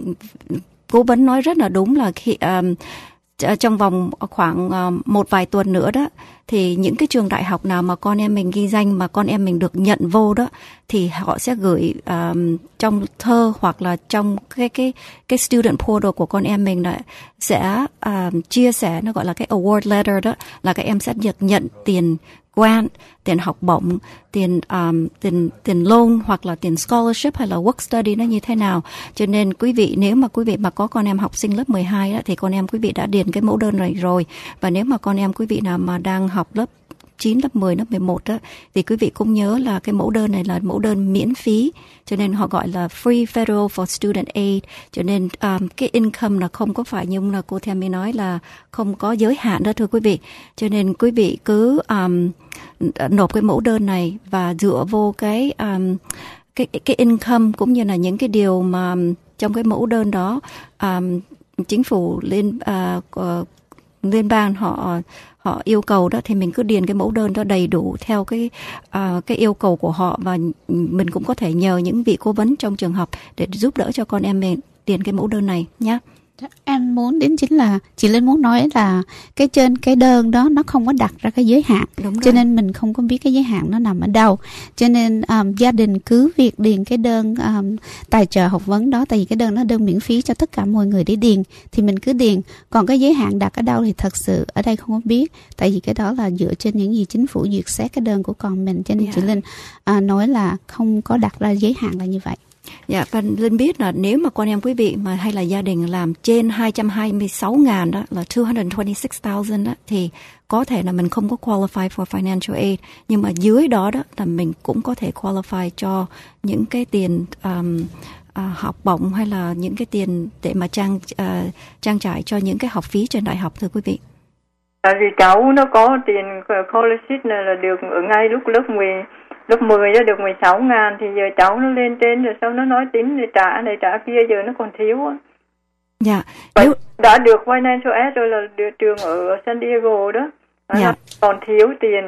cố vấn nói rất là đúng là khi um, trong vòng khoảng um, một vài tuần nữa đó thì những cái trường đại học nào mà con em mình ghi danh mà con em mình được nhận vô đó thì họ sẽ gửi um, trong thơ hoặc là trong cái cái cái student portal của con em mình là sẽ um, chia sẻ, nó gọi là cái award letter đó, là các em sẽ được nhận tiền grant, tiền học bổng, tiền um, tiền tiền loan hoặc là tiền scholarship hay là work study nó như thế nào. Cho nên quý vị, nếu mà quý vị mà có con em học sinh lớp mười hai đó, thì con em quý vị đã điền cái mẫu đơn này rồi. Và nếu mà con em quý vị nào mà đang học lớp chín, lớp mười, lớp mười một đó, thì quý vị cũng nhớ là cái mẫu đơn này là mẫu đơn miễn phí, cho nên họ gọi là Free Federal for Student Aid. Cho nên um, cái income là không có phải như là cô Tammy nói là không có giới hạn đó thưa quý vị. Cho nên quý vị cứ um, nộp cái mẫu đơn này và dựa vô cái um, cái cái income cũng như là những cái điều mà trong cái mẫu đơn đó um, chính phủ liên uh, uh, liên bang họ họ yêu cầu đó, thì mình cứ điền cái mẫu đơn đó đầy đủ theo cái uh, cái yêu cầu của họ, và mình cũng có thể nhờ những vị cố vấn trong trường học để giúp đỡ cho con em mình điền cái mẫu đơn này nhé. Em muốn đến chính là chị Linh muốn nói là cái trên cái đơn đó nó không có đặt ra cái giới hạn, cho nên mình không có biết cái giới hạn nó nằm ở đâu. Cho nên um, gia đình cứ việc điền cái đơn um, tài trợ học vấn đó, tại vì cái đơn nó đơn miễn phí cho tất cả mọi người để điền, thì mình cứ điền. Còn cái giới hạn đặt ở đâu thì thật sự ở đây không có biết, tại vì cái đó là dựa trên những gì chính phủ duyệt xét cái đơn của con mình. Cho nên yeah. chị Linh uh, nói là không có đặt ra giới hạn là như vậy. Dạ, và Linh biết là nếu mà con em quý vị mà hay là gia đình làm trên hai trăm hai mươi sáu ngàn đó, là two hundred twenty-six thousand đó, thì có thể là mình không có qualify for financial aid, nhưng mà dưới đó đó là mình cũng có thể qualify cho những cái tiền um, uh, học bổng hay là những cái tiền để mà trang uh, trang trải cho những cái học phí trên đại học thưa quý vị. Tại vì cháu nó có tiền college này là được ở ngay lúc lớp mười lớp mười đã được mười sáu ngàn, thì giờ cháu nó lên trên rồi sau nó nói tính để trả này trả kia, giờ nó còn thiếu á. Dạ. Nếu... đã được financial aid rồi là được trường ở San Diego đó. Nó dạ. còn thiếu tiền.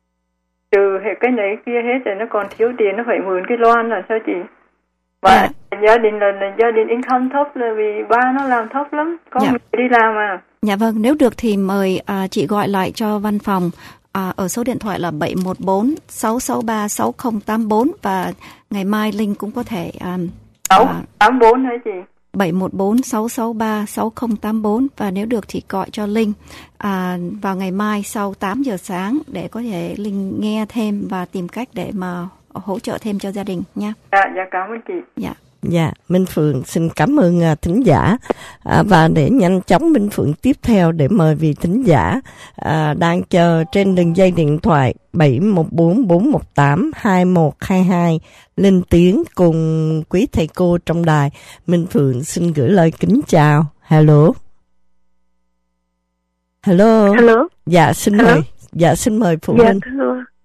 Trừ cái này kia hết rồi nó còn thiếu tiền, nó phải mượn cái loan là sao chị? Và dạ. gia đình là, là gia đình income thấp là vì ba nó làm thấp lắm, có dạ. người đi làm à. Dạ vâng, nếu được thì mời uh, chị gọi lại cho văn phòng À, ở số điện thoại là bảy một bốn sáu sáu ba sáu không tám bốn, và ngày mai Linh cũng có thể um, sáu tám bốn hả chị? bảy một bốn sáu sáu ba sáu không tám bốn, và nếu được thì gọi cho Linh à, vào ngày mai sau tám giờ sáng để có thể Linh nghe thêm và tìm cách để mà hỗ trợ thêm cho gia đình nha. Dạ, dạ cảm ơn chị. Dạ. Dạ, Minh Phượng xin cảm ơn uh, thính giả, à, và để nhanh chóng Minh Phượng tiếp theo để mời vị thính giả à, đang chờ trên đường dây điện thoại bảy một bốn bốn một tám hai một hai hai lên tiếng cùng quý thầy cô trong đài. Minh Phượng xin gửi lời kính chào. Hello. Hello. Hello. Dạ xin Hello. mời. Dạ xin mời phụ dạ, huynh. thưa,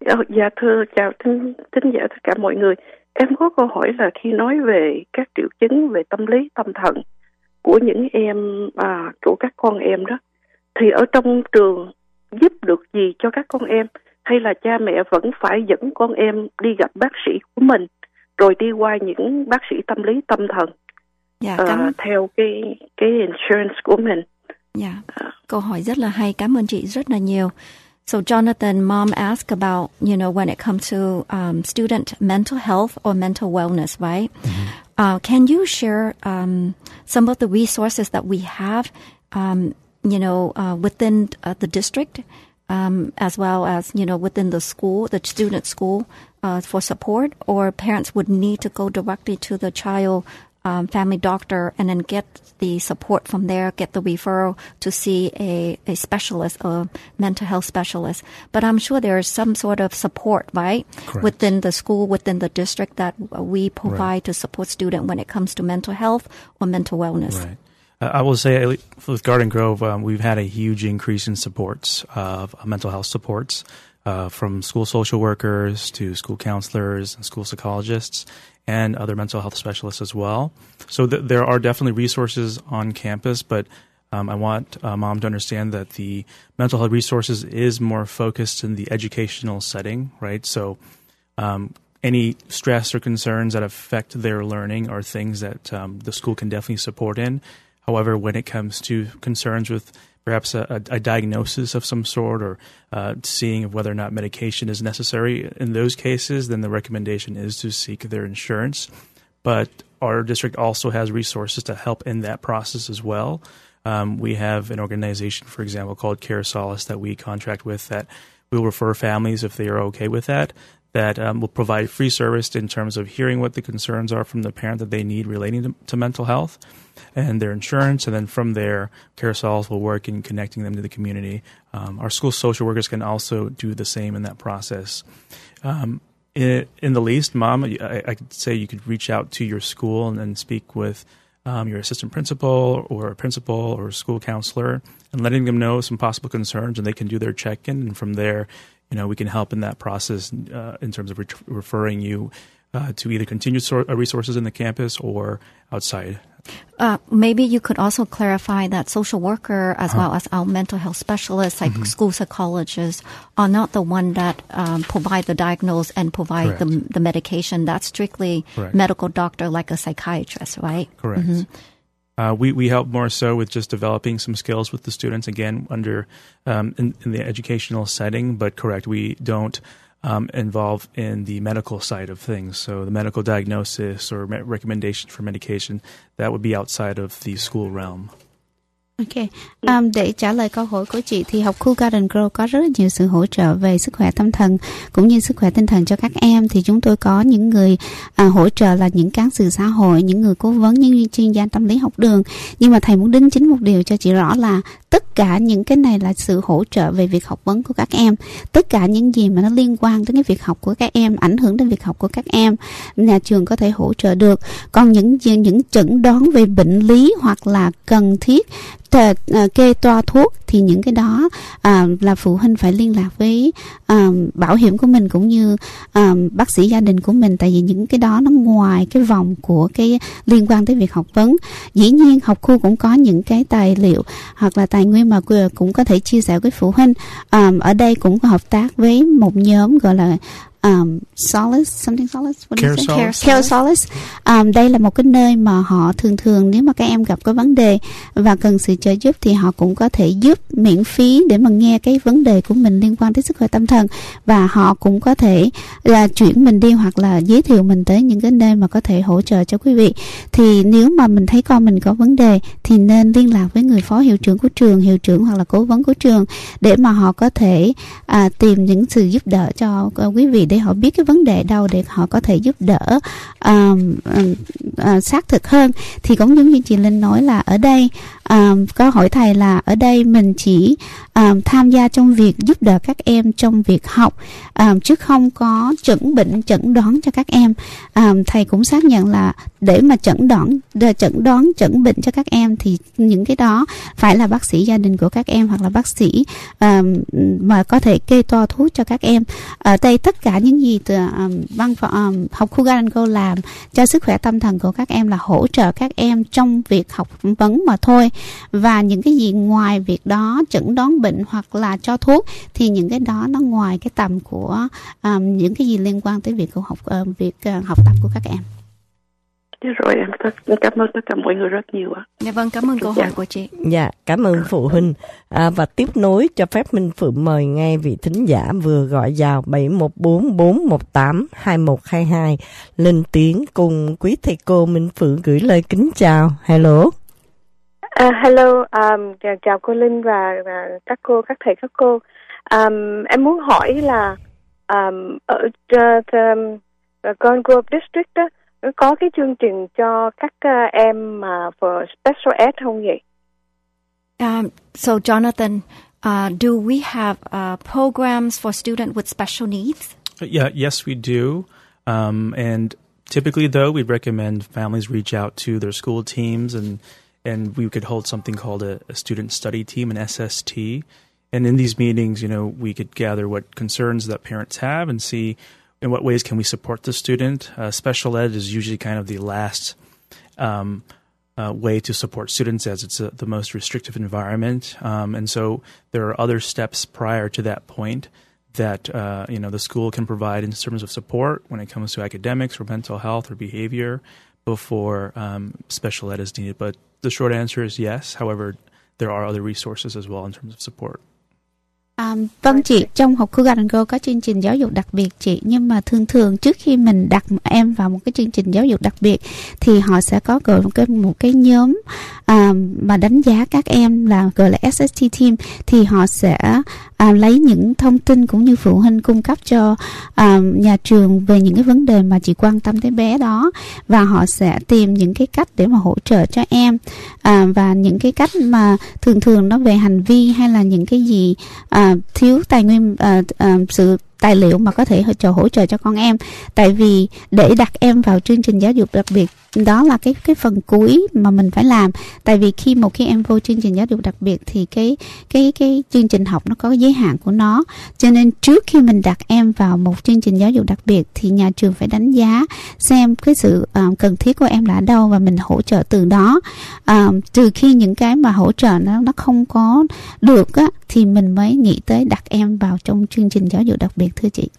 Dạ thưa chào thính, thính giả tất cả mọi người. Em có câu hỏi là khi nói về các triệu chứng về tâm lý tâm thần của những em à, của các con em đó, thì ở trong trường giúp được gì cho các con em, hay là cha mẹ vẫn phải dẫn con em đi gặp bác sĩ của mình rồi đi qua những bác sĩ tâm lý tâm thần dạ, à, cảm... theo cái cái insurance của mình? Dạ, câu hỏi rất là hay, cảm ơn chị rất là nhiều. So Jonathan, mom asked about, you know, when it comes to um, student mental health or mental wellness, right? Mm-hmm. Uh, can you share um, some of the resources that we have, um, you know, uh, within uh, the district, um, as well as, you know, within the school, the student school, uh, for support, or parents would need to go directly to the child um, family doctor and then get the support from there, get the referral to see a, a specialist, a mental health specialist. But I'm sure there is some sort of support, right? Correct. Within the school, within the district that we provide right. to support students when it comes to mental health or mental wellness. Right. Uh, I will say with Garden Grove, um, we've had a huge increase in supports of uh, mental health supports uh, from school social workers to school counselors and school psychologists and other mental health specialists as well. So th- there are definitely resources on campus, but um, I want uh, mom to understand that the mental health resources is more focused in the educational setting, right? So um, any stress or concerns that affect their learning are things that um, the school can definitely support in. However, when it comes to concerns with perhaps a, a diagnosis of some sort or uh, seeing whether or not medication is necessary, in those cases, then the recommendation is to seek their insurance. But our district also has resources to help in that process as well. Um, we have an organization, for example, called Care Solace that we contract with that will refer families if they are okay with that, that um, will provide free service in terms of hearing what the concerns are from the parent that they need relating to, to mental health and their insurance. And then from there, Care Solace will work in connecting them to the community. Um, our school social workers can also do the same in that process. Um, in, in the least, Mom, I, I could say you could reach out to your school and then speak with um, your assistant principal or a principal or a school counselor and letting them know some possible concerns, and they can do their check-in. And from there, you know, we can help in that process uh, in terms of re- referring you uh, to either continued sor- resources in the campus or outside. Uh, maybe you could also clarify that social worker as uh-huh. well as our mental health specialists, like mm-hmm. school psychologists, are not the one that um, provide the diagnosis and provide the, the medication. That's strictly Correct. medical doctor, like a psychiatrist, right? Correct. Mm-hmm. Uh, we, we help more so with just developing some skills with the students, again, under um, in, in the educational setting. But correct, we don't um, involve in the medical side of things. So the medical diagnosis or me- recommendation for medication, that would be outside of the school realm. Ok, um, để trả lời câu hỏi của chị thì học khu Garden Grove có rất nhiều sự hỗ trợ về sức khỏe tâm thần cũng như sức khỏe tinh thần cho các em. Thì chúng tôi có những người à, hỗ trợ là những cán sự xã hội, những người cố vấn, những chuyên gia tâm lý học đường. Nhưng mà thầy muốn đính chính một điều cho chị rõ là tất cả những cái này là sự hỗ trợ về việc học vấn của các em. Tất cả những gì mà nó liên quan đến cái việc học của các em, ảnh hưởng đến việc học của các em, nhà trường có thể hỗ trợ được. Còn những những chẩn đoán về bệnh lý hoặc là cần thiết Tờ, uh, kê toa thuốc thì những cái đó uh, là phụ huynh phải liên lạc với uh, bảo hiểm của mình cũng như uh, bác sĩ gia đình của mình, tại vì những cái đó nó ngoài cái vòng của cái liên quan tới việc học vấn. Dĩ nhiên học khu cũng có những cái tài liệu hoặc là tài nguyên mà cũng có thể chia sẻ với phụ huynh. Um, ở đây cũng có hợp tác với một nhóm gọi là Um, Solace, something Solace, what Care is it? Solace. Care Solace. Um, đây là một cái nơi mà họ thường thường nếu mà các em gặp có vấn đề và cần sự trợ giúp thì họ cũng có thể giúp miễn phí để mà nghe cái vấn đề của mình liên quan tới sức khỏe tâm thần, và họ cũng có thể là chuyển mình đi hoặc là giới thiệu mình tới những cái nơi mà có thể hỗ trợ cho quý vị. Thì nếu mà mình thấy con mình có vấn đề thì nên liên lạc với người phó hiệu trưởng của trường, hiệu trưởng hoặc là cố vấn của trường để mà họ có thể à, tìm những sự giúp đỡ cho uh, quý vị, để họ biết cái vấn đề đâu để họ có thể giúp đỡ uh, uh, uh, xác thực hơn. Thì cũng giống như chị Linh nói là ở đây um, có hỏi thầy là ở đây mình chỉ um, tham gia trong việc giúp đỡ các em trong việc học, um, chứ không có chẩn bệnh chẩn đoán cho các em. Um, thầy cũng xác nhận là để mà chẩn đoán chẩn đoán chẩn bệnh cho các em thì những cái đó phải là bác sĩ gia đình của các em hoặc là bác sĩ um, mà có thể kê toa thuốc cho các em. Ở đây tất cả những gì từ um, văn phòng um, học khu Garango làm cho sức khỏe tâm thần của các em là hỗ trợ các em trong việc học vấn mà thôi. Và những cái gì ngoài việc đó chẩn đoán bệnh hoặc là cho thuốc thì những cái đó nó ngoài cái tầm của um, những cái gì liên quan tới việc học uh, việc uh, học tập của các em. Dạ rồi, em rất cảm ơn tất cả mọi người rất nhiều ạ. Dạ vâng, cảm ơn câu hỏi của chị. Dạ, cảm ơn phụ huynh. À, và tiếp nối cho phép Minh Phượng mời ngay vị thính giả vừa gọi vào bảy một bốn bốn một tám hai một hai hai lên tiếng cùng quý thầy cô Minh Phượng gửi lời kính chào. Hello. Uh, hello, um, chào cô Linh và, và các cô, các thầy, các cô. Um, em muốn hỏi là um, ở uh, Garden Grove District đó, có cái chương trình cho các uh, em mà uh, for special ed không vậy? Um, so Jonathan, uh, do we have uh, programs for students with special needs? Yeah, yes, we do. Um, and typically, though, we recommend families reach out to their school teams, and and we could hold something called a, a student study team, an S S T. And in these meetings, you know, we could gather what concerns that parents have and see in what ways can we support the student. Uh, special ed is usually kind of the last um, uh, way to support students, as it's a, the most restrictive environment. Um, and so there are other steps prior to that point that uh, you know the school can provide in terms of support when it comes to academics or mental health or behavior before um, special ed is needed. But the short answer is yes. However, there are other resources as well in terms of support. À, vâng chị, trong học khu Garden Grove có chương trình giáo dục đặc biệt chị, nhưng mà thường thường trước khi mình đặt em vào một cái chương trình giáo dục đặc biệt thì họ sẽ có gọi một cái một cái nhóm à, mà đánh giá các em là gọi là S S T team, thì họ sẽ à, lấy những thông tin cũng như phụ huynh cung cấp cho à, nhà trường về những cái vấn đề mà chị quan tâm tới bé đó, và họ sẽ tìm những cái cách để mà hỗ trợ cho em à, và những cái cách mà thường thường nó về hành vi hay là những cái gì à, thiếu tài nguyên uh, uh, sự tài liệu mà có thể hỗ trợ hỗ trợ cho con em. Tại vì để đặt em vào chương trình giáo dục đặc biệt đó là cái cái phần cuối mà mình phải làm. Tại vì khi một khi em vô chương trình giáo dục đặc biệt thì cái cái cái chương trình học nó có giới hạn của nó. Cho nên trước khi mình đặt em vào một chương trình giáo dục đặc biệt thì nhà trường phải đánh giá xem cái sự uh, cần thiết của em là ở đâu và mình hỗ trợ từ đó. Uh, trừ khi những cái mà hỗ trợ nó nó không có được á thì mình mới nghĩ tới đặt em vào trong chương trình giáo dục đặc biệt, thưa chị.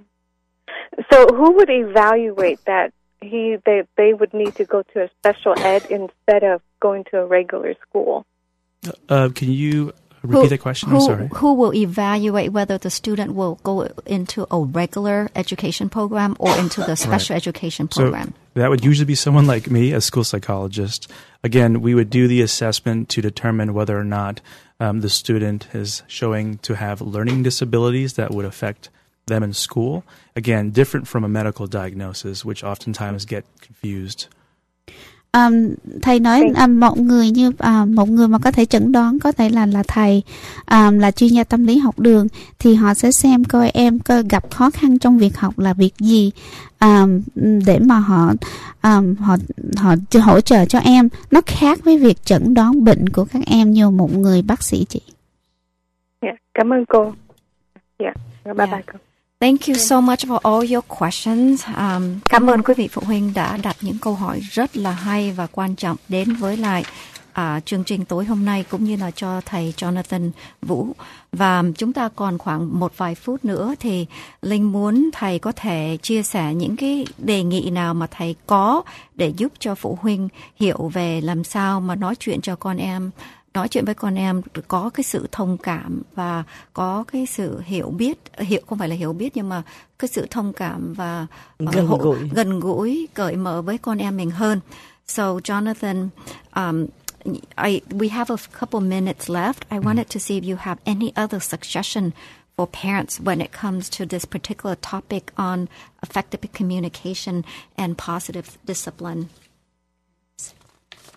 So who would evaluate that? He they they would need to go to a special ed instead of going to a regular school. Uh, can you repeat who, that question? Who, I'm sorry. Who will evaluate whether the student will go into a regular education program or into the special right. education program? So that would usually be someone like me, a school psychologist. Again, we would do the assessment to determine whether or not um, the student is showing to have learning disabilities that would affect them in school. Again, different from a medical diagnosis, which oftentimes get confused. Um, thầy nói um, một người như uh, một người mà có thể chẩn đoán có thể là là thầy um, là chuyên gia tâm lý học đường, thì họ sẽ xem coi em coi gặp khó khăn trong việc học là việc gì um, để mà họ um, họ họ hỗ trợ cho em. Nó khác với việc chẩn đoán bệnh của các em như một người bác sĩ chị. Yeah, cảm ơn cô. Yeah, bye bye yeah. cô. Thank you so much for all your questions. Um, cảm ơn quý vị phụ huynh đã đặt những câu hỏi rất là hay và quan trọng đến với lại uh, chương trình tối hôm nay, cũng như là cho thầy Jonathan Vũ. Và chúng ta còn khoảng một vài phút nữa thì Linh muốn thầy có thể chia sẻ những cái đề nghị nào mà thầy có để giúp cho phụ huynh hiểu về làm sao mà nói chuyện cho con em, nói chuyện với con em có cái sự thông cảm và có cái sự hiểu biết, hiểu không phải là hiểu biết nhưng mà cái sự thông cảm và gần uh, gũi, gần gũi, cởi mở với con em mình hơn. So Jonathan, um, I we have a couple minutes left. I wanted to see if you have any other suggestion for parents when it comes to this particular topic on effective communication and positive discipline.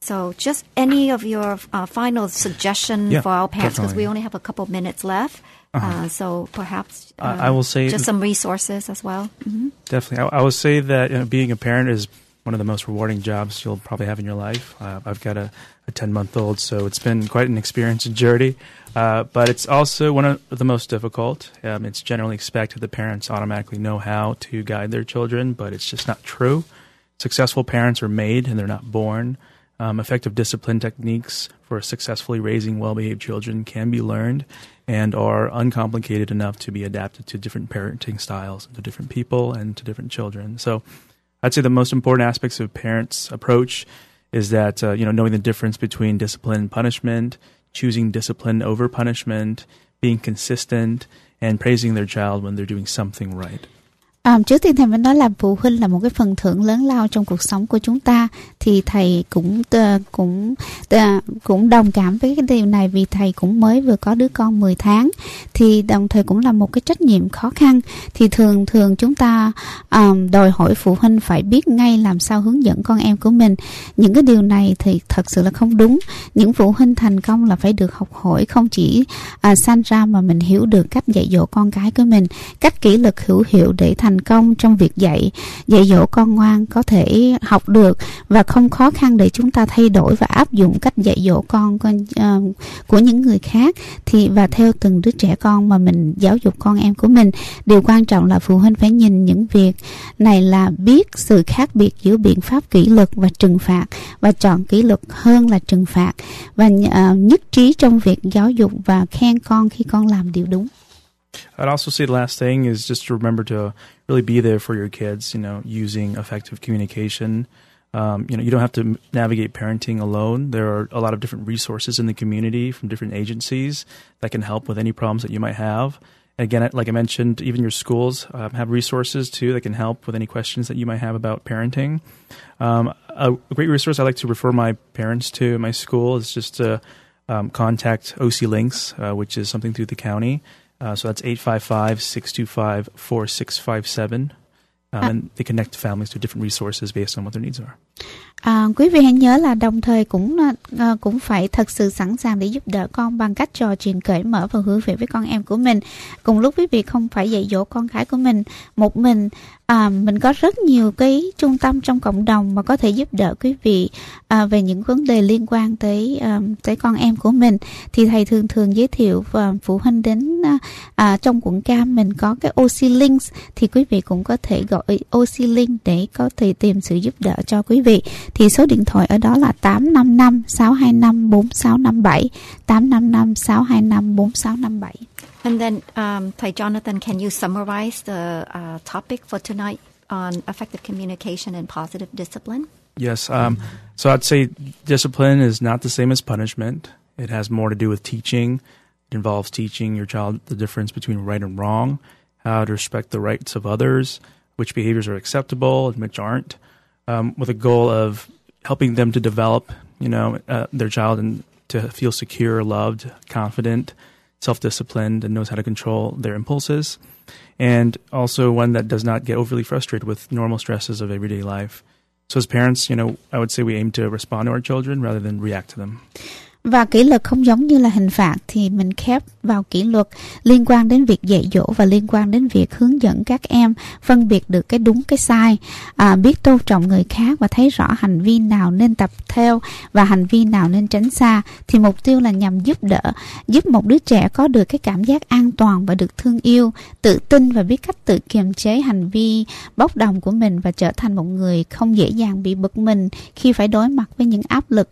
So just any of your uh, final suggestion Yeah, for our parents, because definitely. we only have a couple minutes left. Uh-huh. Uh, so perhaps uh, I- I will say- just some resources as well. Mm-hmm. Definitely. I, I would say that you know, being a parent is one of the most rewarding jobs you'll probably have in your life. Uh, I've got a, a ten-month-old, so it's been quite an experience and journey. Uh, but it's also one of the most difficult. Um, it's generally expected that parents automatically know how to guide their children, but it's just not true. Successful parents are made, and they're not born. Um, effective discipline techniques for successfully raising well-behaved children can be learned and are uncomplicated enough to be adapted to different parenting styles, to different people, and to different children. So I'd say the most important aspects of parents' approach is that, uh, you know, knowing the difference between discipline and punishment, choosing discipline over punishment, being consistent, and praising their child when they're doing something right. À, trước tiên thầy mới nói là phụ huynh là một cái phần thưởng lớn lao trong cuộc sống của chúng ta, thì thầy cũng uh, cũng uh, cũng đồng cảm với cái điều này, vì thầy cũng mới vừa có đứa con mười tháng, thì đồng thời cũng là một cái trách nhiệm khó khăn. Thì thường thường chúng ta um, đòi hỏi phụ huynh phải biết ngay làm sao hướng dẫn con em của mình. Những cái điều này thì thật sự là không đúng. Những phụ huynh thành công là phải được học hỏi, không chỉ uh, sanh ra mà mình hiểu được cách dạy dỗ con cái của mình, cách kỷ luật hữu hiệu để thành công trong việc dạy dạy dỗ con ngoan có thể học được, và không khó khăn để chúng ta thay đổi và áp dụng cách dạy dỗ con, con uh, của những người khác, thì và theo từng đứa trẻ con mà mình giáo dục con em của mình. Điều quan trọng là phụ huynh phải nhìn những việc này là biết sự khác biệt giữa biện pháp kỷ luật và trừng phạt, và chọn kỷ luật hơn là trừng phạt, và uh, nhất trí trong việc giáo dục và khen con khi con làm điều đúng. I'd also say the last thing is just to remember to really be there for your kids, you know, using effective communication. Um, you know, you don't have to navigate parenting alone. There are a lot of different resources in the community from different agencies that can help with any problems that you might have. Again, like I mentioned, even your schools um, have resources too that can help with any questions that you might have about parenting. Um, a, a great resource I like to refer my parents to in my school is just to um, contact O C Links, uh, which is something through the county. Uh, so that's eight five five, six two five, four six five seven. Um, and they connect families to different resources based on what their needs are. À, quý vị hãy nhớ là đồng thời cũng uh, cũng phải thật sự sẵn sàng để giúp đỡ con bằng cách trò chuyện cởi mở và hữu hiệu với con em của mình. Cùng lúc quý vị không phải dạy dỗ con cái của mình một mình. À, mình có rất nhiều cái trung tâm trong cộng đồng mà có thể giúp đỡ quý vị à, về những vấn đề liên quan tới à, tới con em của mình. Thì thầy thường thường giới thiệu và phụ huynh đến à, trong quận Cam mình có cái O C Links, thì quý vị cũng có thể gọi O C Link để có thể tìm sự giúp đỡ cho quý vị. Thì số điện thoại ở đó là tám năm năm, sáu hai năm, bốn sáu năm bảy, tám năm năm, sáu hai năm, bốn sáu năm bảy. And then, um, Thầy Jonathan, can you summarize the uh, topic for tonight on effective communication and positive discipline? Yes. Um, so I'd say discipline is not the same as punishment. It has more to do with teaching. It involves teaching your child the difference between right and wrong, how to respect the rights of others, which behaviors are acceptable and which aren't, um, with a goal of helping them to develop, you know, uh, their child and to feel secure, loved, confident, self-disciplined, and knows how to control their impulses, and also one that does not get overly frustrated with normal stresses of everyday life. So as parents, you know, I would say we aim to respond to our children rather than react to them. Và kỷ luật không giống như là hình phạt, thì mình khép vào kỷ luật liên quan đến việc dạy dỗ và liên quan đến việc hướng dẫn các em phân biệt được cái đúng cái sai, à, biết tôn trọng người khác và thấy rõ hành vi nào nên tập theo và hành vi nào nên tránh xa. Thì mục tiêu là nhằm giúp đỡ, giúp một đứa trẻ có được cái cảm giác an toàn và được thương yêu, tự tin và biết cách tự kiềm chế hành vi bốc đồng của mình và trở thành một người không dễ dàng bị bực mình khi phải đối mặt với những áp lực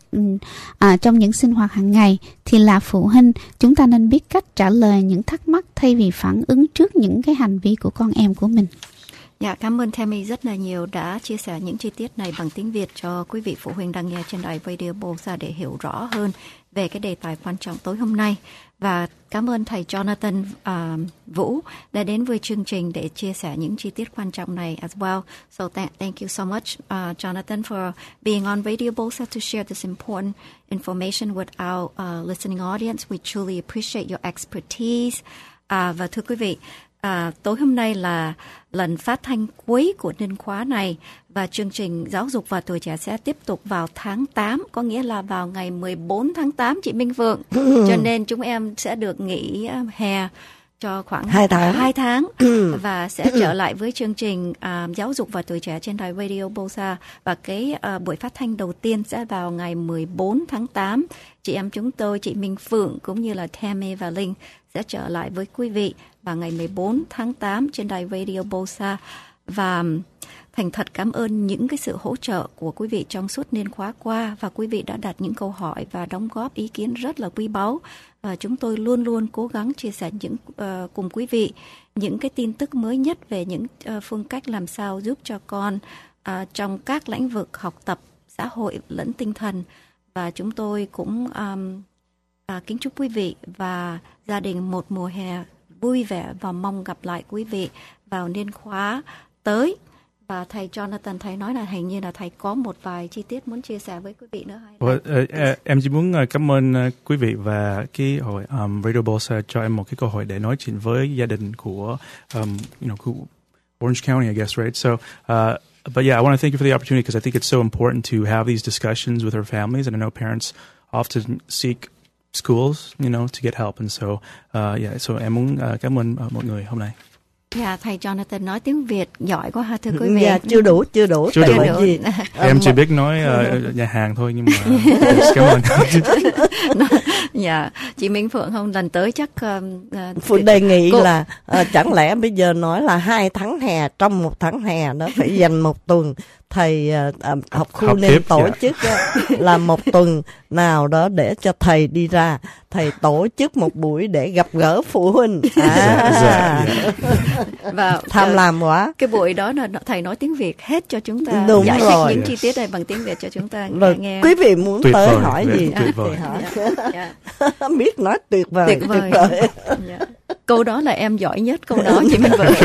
à, trong những sinh hoạt hàng ngày. Thì là phụ huynh, chúng ta nên biết cách trả lời những thắc mắc thay vì phản ứng trước những cái hành vi của con em của mình. Dạ, cảm ơn Tammy rất là nhiều đã chia sẻ những chi tiết này bằng tiếng Việt cho quý vị phụ huynh đang nghe trên đài Radio Bolsa để hiểu rõ hơn về cái đề tài quan trọng tối hôm nay. Và cảm ơn thầy Jonathan uh, Vũ đã đến với chương trình để chia sẻ những chi tiết quan trọng này as well. So th- thank you so much, uh, Jonathan, for being on Radio Bolsa to share this important information with our uh, listening audience. We truly appreciate your expertise. Uh, và thưa quý vị, À, tối hôm nay là lần phát thanh cuối của niên khóa này và chương trình Giáo dục và Tuổi Trẻ sẽ tiếp tục vào tháng tám, có nghĩa là vào ngày mười bốn tháng tám, chị Minh Phượng. Cho nên chúng em sẽ được nghỉ hè cho khoảng hai tháng, hai tháng và sẽ trở lại với chương trình uh, Giáo dục và Tuổi Trẻ trên đài Radio Bosa. Và cái uh, buổi phát thanh đầu tiên sẽ vào ngày mười bốn tháng tám. Chị em chúng tôi, chị Minh Phượng cũng như là Tammy và Linh sẽ trở lại với quý vị vào ngày mười bốn tháng tám trên đài Radio Bosa. Và thành thật cảm ơn những cái sự hỗ trợ của quý vị trong suốt niên khóa qua, và quý vị đã đặt những câu hỏi và đóng góp ý kiến rất là quý báu. Và chúng tôi luôn luôn cố gắng chia sẻ những uh, cùng quý vị những cái tin tức mới nhất về những uh, phương cách làm sao giúp cho con uh, trong các lĩnh vực học tập, xã hội lẫn tinh thần. Và chúng tôi cũng um, uh, kính chúc quý vị và gia đình một mùa hè vui vẻ và mong gặp lại quý vị vào niên khóa tới. Và thầy Jonathan, thầy nói là hình như là thầy có một vài chi tiết muốn chia sẻ với quý vị nữa hay well, uh, uh, em chỉ muốn uh, cảm ơn uh, quý vị và cái hội um, Radio Bosa cho em một cái cơ hội để nói chuyện với gia đình của um, you know của Orange County, I guess, right? So, uh, but yeah, I want to thank you for the opportunity because I think it's so important to have these discussions with our families, and I know parents often seek schools, you know, to get help, and so uh, yeah, so em muốn uh, cảm ơn uh, mọi người hôm nay. Dạ, thầy Jonathan nói tiếng Việt giỏi quá ha, thưa quý vị. Dạ, chưa đủ, chưa đủ. Chưa đủ. Tại vì em chỉ biết nói uh, nhà hàng thôi, nhưng mà cảm ơn. Dạ, chị Minh Phượng không, lần tới chắc uh, Phượng đề nghị cô... là uh, chẳng lẽ bây giờ nói là hai tháng hè, trong một tháng hè nó phải dành một tuần. Thầy uh, uh, học khu học nên tiếp, tổ dạ. chức uh, là một tuần nào đó để cho thầy đi ra, thầy tổ chức một buổi để gặp gỡ phụ huynh. À, dạ, dạ, dạ. Và tham uh, lam quá. Cái buổi đó là thầy nói tiếng Việt hết cho chúng ta. Đúng giải rồi. thích những chi tiết này bằng tiếng Việt cho chúng ta rồi, nghe. Quý vị muốn tuyệt tới vời, hỏi tuyệt, gì tuyệt vời. Dạ, dạ. Biết nói tuyệt vời, tuyệt vời. Tuyệt vời. Dạ. Câu đó là em giỏi nhất, câu đó chị Minh Vượng.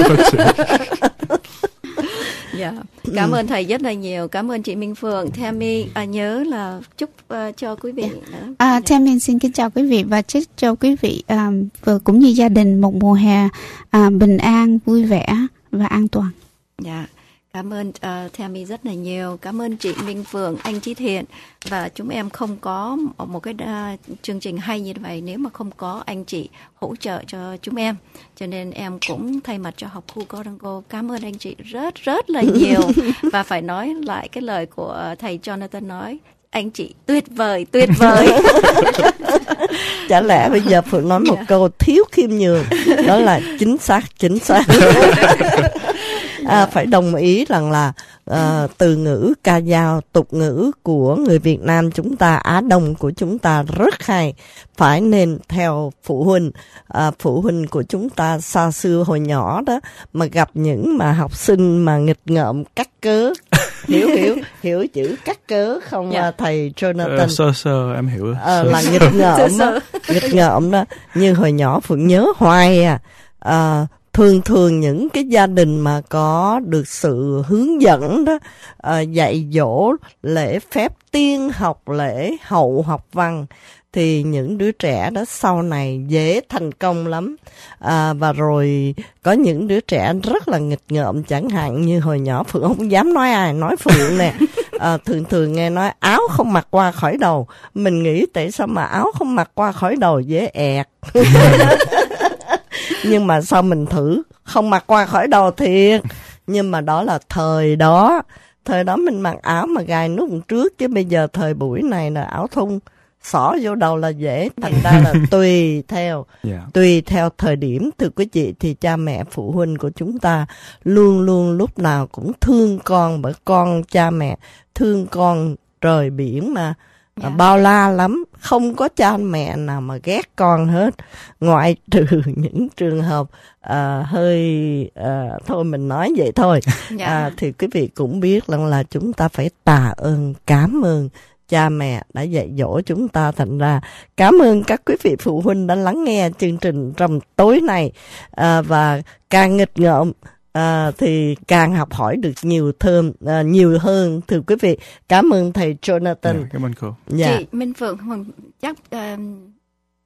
Dạ, cảm ơn thầy rất là nhiều, cảm ơn chị Minh Phượng. Tammy à, nhớ là chúc uh, cho quý vị nữa. À, Tammy xin kính chào quý vị và chúc cho quý vị um, vừa cũng như gia đình một mùa hè uh, bình an, vui vẻ và an toàn. Dạ, cảm ơn uh, Tammy rất là nhiều, cảm ơn chị Minh Phượng, anh Chí Thiện. Và chúng em không có một cái uh, chương trình hay như vậy nếu mà không có anh chị hỗ trợ cho chúng em. Cho nên em cũng thay mặt cho học khu Corango cảm ơn anh chị rất rất là nhiều. Và phải nói lại cái lời của thầy Jonathan nói, anh chị tuyệt vời, tuyệt vời. Chả lẽ bây giờ Phượng nói một yeah. câu thiếu khiêm nhường, đó là chính xác, chính xác. À, phải đồng ý rằng là uh, từ ngữ ca dao, tục ngữ của người Việt Nam chúng ta, Á Đông của chúng ta rất hay, phải nên theo phụ huynh. Uh, phụ huynh của chúng ta xa xưa hồi nhỏ đó mà gặp những mà học sinh mà nghịch ngợm cắt cớ, hiểu hiểu hiểu chữ cắt cớ không yeah. thầy Jonathan? Uh, sơ sơ em hiểu. Uh, là nghịch ngợm đó, nghịch ngợm đó. Nhưng hồi nhỏ Phượng nhớ hoài à. Uh, Thường thường những cái gia đình mà có được sự hướng dẫn đó, uh, dạy dỗ lễ phép tiên học, lễ hậu học văn, thì những đứa trẻ đó sau này dễ thành công lắm. À, và rồi có những đứa trẻ rất là nghịch ngợm, chẳng hạn như hồi nhỏ Phượng không dám nói ai, nói Phượng nè. À, thường thường nghe nói áo không mặc qua khỏi đầu. Mình nghĩ tại sao mà áo không mặc qua khỏi đầu dễ ẹt. Nhưng mà sao mình thử không mặc qua khỏi đầu thiệt. Nhưng mà đó là thời đó. Thời đó mình mặc áo mà gài nút trước, chứ bây giờ thời buổi này là áo thun xỏ vô đầu là dễ. Thành ra là tùy theo yeah. tùy theo thời điểm. Thưa quý chị, thì cha mẹ phụ huynh của chúng ta luôn luôn lúc nào cũng thương con, bởi con cha mẹ thương con trời biển mà. Yeah. Bao la lắm, không có cha mẹ nào mà ghét con hết, ngoại trừ những trường hợp uh, hơi uh, thôi mình nói vậy thôi. Yeah. Uh, thì quý vị cũng biết rằng là chúng ta phải tạ ơn, cảm ơn cha mẹ đã dạy dỗ chúng ta. Thành ra cảm ơn các quý vị phụ huynh đã lắng nghe chương trình trong tối này, uh, và càng nghịch ngợm À, thì càng học hỏi được nhiều thơm à, nhiều hơn. Thưa quý vị, cảm ơn thầy Jonathan. Yeah, cảm ơn cô. Yeah. Chị Minh Phượng chắc uh,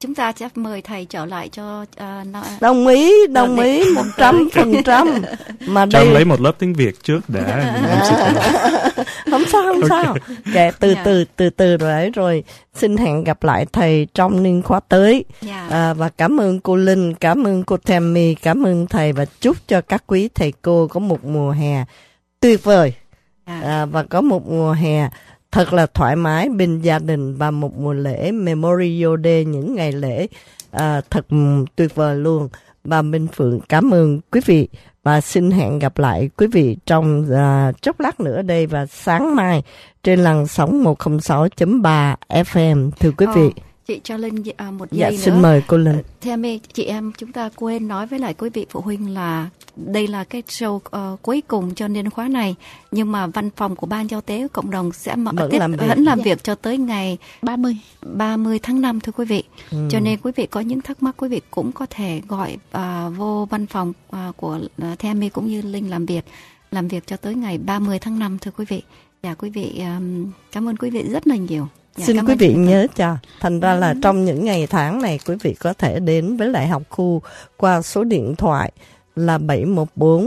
chúng ta sẽ mời thầy trở lại cho uh, nó... đồng ý đồng ý một trăm phần trăm. Mà đây Trâm lấy một lớp tiếng Việt trước đã. Không sao không sao. Kệ từ từ từ từ rồi rồi xin hẹn gặp lại thầy trong niên khóa tới. Yeah. À, và cảm ơn cô Linh, cảm ơn cô Tammy, cảm ơn thầy và chúc cho các quý thầy cô có một mùa hè tuyệt vời. Yeah. À, và có một mùa hè thật là thoải mái bên gia đình và một mùa lễ Memorial Day, những ngày lễ à, thật tuyệt vời luôn. Và Minh Phượng cảm ơn quý vị và xin hẹn gặp lại quý vị trong uh, chốc lát nữa đây và sáng mai trên làn sóng một không sáu chấm ba ép em. Thưa quý vị. Oh, chị cho Linh uh, một giây dạ, nữa. xin mời cô Linh. Theo mê, chị em chúng ta quên nói với lại quý vị phụ huynh là đây là cái show uh, cuối cùng cho niên khóa này, nhưng mà văn phòng của Ban Giao tế Cộng đồng sẽ mở vẫn tiếp làm việc, vẫn làm yeah. việc cho tới ngày ba mươi tháng năm thưa quý vị. Ừ. Cho nên quý vị có những thắc mắc quý vị cũng có thể gọi uh, vô văn phòng uh, của uh, Themi cũng như Linh làm việc làm việc cho tới ngày ba mươi tháng năm thưa quý vị. Dạ quý vị um, cảm ơn quý vị rất là nhiều. Dạ, xin quý vị nhớ cho. Thành ra là trong những ngày tháng này quý vị có thể đến với lại học khu qua số điện thoại là bảy một bốn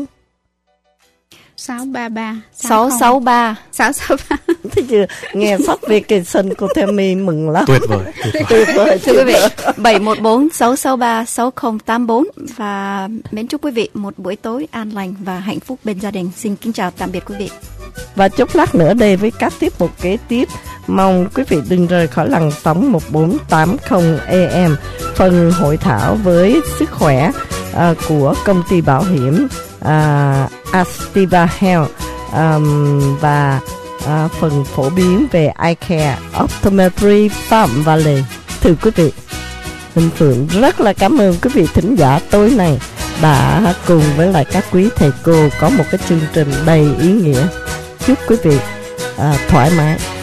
sáu ba ba sáu sáu ba sáu sáu ba. Thấy chưa? Nghe sắp vacation cô Themi mừng lắm. Tuyệt vời. Tuyệt vời. Thưa quý vị, bảy một bốn sáu sáu ba sáu không tám bốn và mến chúc quý vị một buổi tối an lành và hạnh phúc bên gia đình. Xin kính chào tạm biệt quý vị. Và chốc lát nữa đây với các tiết mục kế tiếp, mong quý vị đừng rời khỏi làn sóng một bốn tám không a em, phần hội thảo với sức khỏe à, của công ty bảo hiểm à, Astiva Health um, và à, phần phổ biến về eye care optometry Farm Valley. Thưa quý vị, Minh Phượng rất là cảm ơn quý vị thính giả tối nay đã cùng với lại các quý thầy cô có một cái chương trình đầy ý nghĩa. Chúc quý vị à, thoải mái